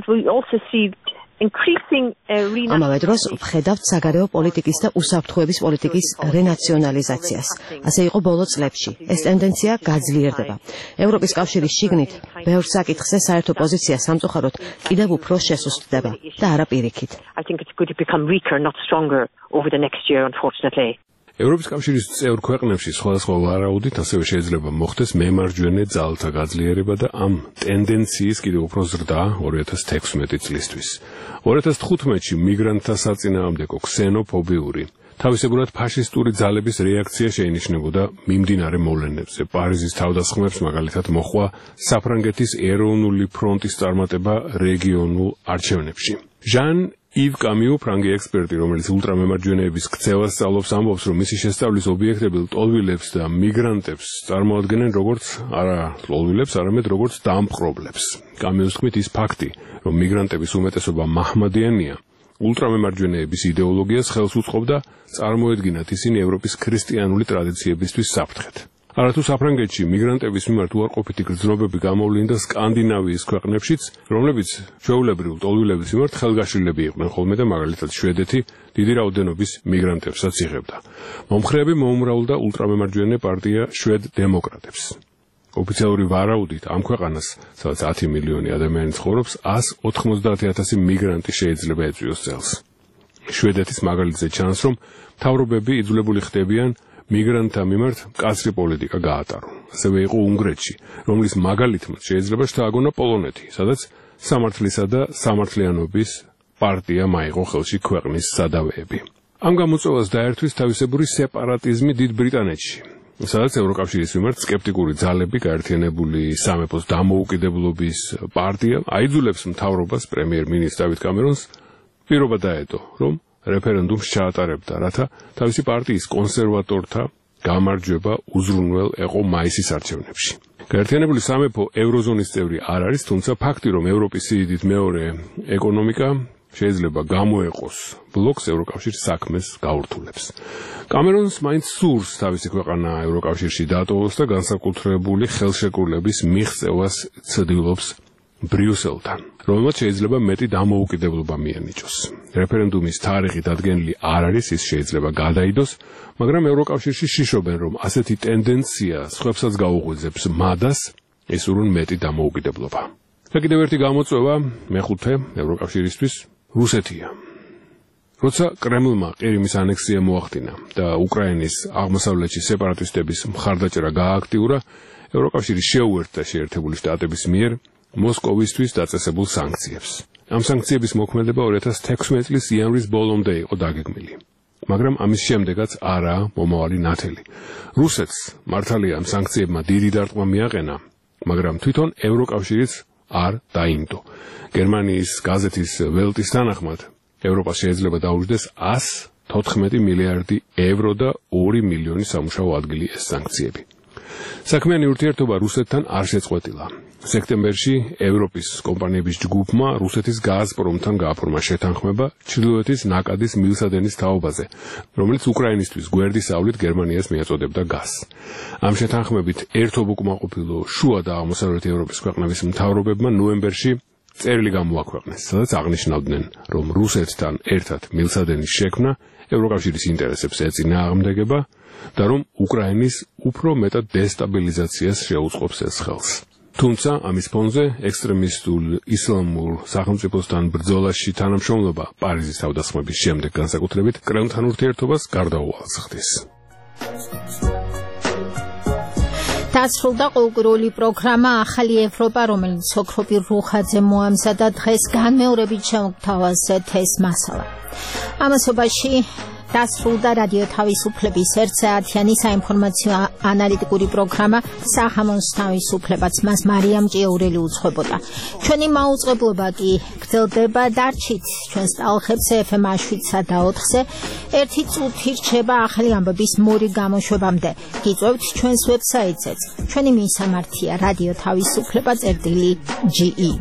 ამავე დროს ვხედავთ საგარეო პოლიტიკის და უსაფრთხოების პოლიტიკის რენაციონალიზაციას. ასე იყო ბოლო წლებში. ეს ტენდენცია გაძლიერდება. ევროპის კავშირის შიგნით ბევრ საკითხზე საერთო პოზიცია სამწუხაროდ კიდევ უფრო შესუსტდება და არა პირიქით. ევროპის კავშირის წევრ ქვეყნებში სხვადასხვა ვარაუდით ასევე შეიძლება მოხდეს მემარჯვენე ძალთა გაძლიერება და ამ ტენდენციის კიდევ უფრო ზრდა 2016 წლისთვის. 2015-ში მიგრანტთა საწინააღმდეგო ქსენოფობიური თავისებურად ფაშისტური ძალების რეაქცია შეინიშნებოდა მიმდინარე მოვლენებზე. პარიზის თავდასხმებს მაგალითად მოჰყვა საფრანგეთის ეროვნული ფრონტის წარმატება რეგიონულ არჩევნებში. ჟან ივ კამიუ, ფრანგი ექსპერტი, რომელიც ულტრამემარჯვენეების ქცევას სწავლობს, ამბობს, რომ მისი შესწავლის ობიექტები ლტოლვილებს და მიგრანტებს წარმოადგენენ როგორც არა ლტოლვილებს, არამედ როგორც დამპყრობლებს. კამიუს თქმით, ის ფაქტი, რომ მიგრანტების უმეტესობა მაჰმადიანია, ულტრამემარჯვენეების იდეოლოგიას ხელს უწყობდა, წარმოედგინათ ისინი ევროპის ქრისტიანული ტრადიციებისთვის საფრთხეთ. არათუ საფრანგეთში მიგრანტების მიმართ უარყოფითი გრძნობები გამოვლინდა სკანდინავიის ქვეყნებშიც, რომლებიც ჩვეულებრივ ლტოლვილების მიმართ ხელგაშლილები იყვნენ ხოლმე და მაგალითად შვედეთი დიდი რაოდენობის მიგრანტებსაც იღებდა. მომხრეები მოუმრავლდა ულტრამემარჯვენე პარტია შვედ დემოკრატებს. ოფიციალური ვარაუდით ამ ქვეყანას, სადაც 10 მილიონი ადამიანი ცხოვრობს, 190,000 მიგრანტი შეიძლება ეწვიოს წელს. შვედეთის მაგალითზე ჩანს, რომ მთავრობები იძულებული ხდებიან მიგრანტთა მიმართ მკაცრი პოლიტიკა გაატარონ. ასევე იყო უნგრეთში, რომლის მაგალითმაც შეიძლება შთააგონა პოლონეთი, სადაც სამართლისა და სამართლიანობის პარტია მაიღო ხელში ქვეყნის სადავეები. ამ გამოწვევას დაერთვის თავისებური სეპარატიზმი დიდ ბრიტანეთში, სადაც ევროკავშირის მიმართ სკეპტიკური ძალები, გაერთიანებული სამეფოს დამოუკიდებლობის პარტია აიძულებს მთავრობას პრემიერ-მინისტრ დავით კამერონს პირობა დაედო, რომ რეფერენდუმს ჩაატარებდა, რათა თავისი პარტიის კონსერვატორთა გამარჯვება უზრუნველ ეყო მაისის არჩევნებში. გაერთიანებული სამეფო ევროზონის წევრი არ არის, თუმცა ფაქტი, რომ ევროპის სიდიდით მეორე ეკონომიკა შეიძლება გამოეყოს ბლოკს ევროკავშირის საქმეს გაურთულებს. კამერონს მაინც სურს თავისი ქვეყანა ევროკავშირში დატოვოს და განსაკუთრებული ხელშეკრულების მიღწევას ცდილობს ბრიუსელთან, რომელმაც შეიძლება მეტი დამოუკიდებლობა მიენიჭოს. რეფერენდუმის თარიღი დადგენილი არ არის, ის შეიძლება გადაიდოს, მაგრამ ევროკავშირში შიშობენ, რომ ასეთი ტენდენცია სხვებსაც გაუღვიძებს მადას, ესურონ მეტი დამოუკიდებლობა. და კიდევ ერთი გამოწვევა, მეხუთე, ევროკავშირისთვის რუსეთია. როცა კრემლმა ყირიმის ანექსია მოახდინა და უკრაინის აღმოსავლეთში სეპარატისტების მხარდაჭერა გააქტიურა, ევროკავშირი შეუერთდა შეერთებული შტატების მიერ მოსკოვისთვის დაწესებულ სანქციებს. ამ სანქციების მოქმედება 2016 წლის იანვრის ბოლომდე იყო დაგეგმილი. მაგრამ ამის შემდეგაც არაა მომავალი ნათელი. რუსეთს მართალია ამ სანქციებმა დიდი დარტყმა მიაყენა, მაგრამ თვითონ ევროკავშირიც არ დაინდო. გერმანიის გაზეთის ველტის თანახმად, ევროპას შეიძლება დაუჯდეს 114 მილიარდი ევრო და 2 მილიონი სამუშაო ადგილი ეს სანქციები. საქმიანი ურთიერთობა რუსეთთან არ შეწყვეტილა. სექტემბერში ევროპის კომპანიების ჯგუფმა რუსეთის გაზპრომთან გააფორმა შეთანხმება ჩრდილოეთის ნაკადის მილსადენის თაობაზე, რომელიც უკრაინისთვის გვერდისავლით გერმანიას მიაწოდებდა გაზს. ამ შეთანხმებით ერთობუკმაყოფილო შუა და აღმოსავლეთ ევროპის ქვეყნების მთავრობებმა ნოემბერში წერილი გამოაქვეყნეს, სადაც აღნიშნავდნენ, რომ რუსეთთან ერთად მილსადენის შექმნა ევროკავშირის ინტერესებს ეწინააღმდეგება და რომ უკრაინის უფრო მეტად დესტაბილიზაციას შეუწყობს ეს ხელს. თუმცა ამის ფონზე ექსტრემისტულ ისლამურ სახელმწიფოსთან ბრძოლაში თანამშრომლობა პარიზის თავდასხმების შემდეგ განსაკუთრებით კრემლთან ურთიერთობას გარდაუვალს ხდის. დასრულდა ყოველკვირეული პროგრამა ახალი ევროპა, რომელიც ოქროპირ რუხაძე მოამზადა დღეს განმეორებით შემოგთავაზეთ ეს მასალა. ამასობაში დასრულდა რადიო თავისუფლების 1 საათიანი საინფორმაციო ანალიტიკური პროგრამა სახამოს თავისუფლებაც, მას მარიამ ჭიაურელი უძღვებოდა. ჩვენი მაუწყებლობა კი გრძელდება, დარჩით ჩვენს ტალღებზე FM 7-სა და 4-ზე. 1 წუთი რჩება ახალი ამბების მორი გამოშვებამდე. გიწევთ ჩვენს ვებსაიტზეც. ჩვენი მისამართია რადიო თავისუფლება.ge.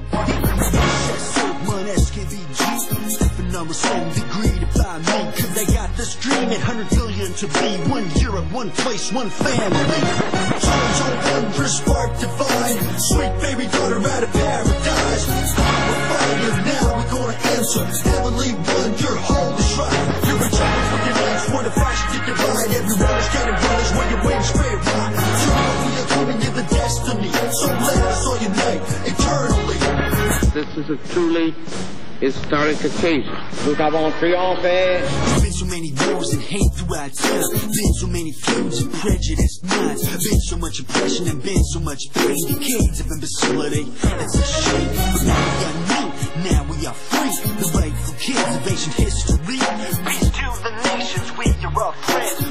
Cause they got this dream at 100 billion to be one Europe, one place, one family. Souls open for spark divine. Sweet baby daughter out of paradise. We're fighting now, we're gonna answer. Heavenly one, your home is right. You're a child for your life, for the fashion to divide. Everyone is getting brothers when your wings straight right. You know we are coming in the destiny. So let us all unite eternally. This is a truly historic occasion. Nous avons triomphé. Been so many wars and hate throughout time. Been so many feuds and prejudiced minds. Been so much oppression and been so much pain. Decades of imbecility. It's a shame. But now we are new. Now we are free. The rightful kids of ancient history. Peace to the nations. We are all friends.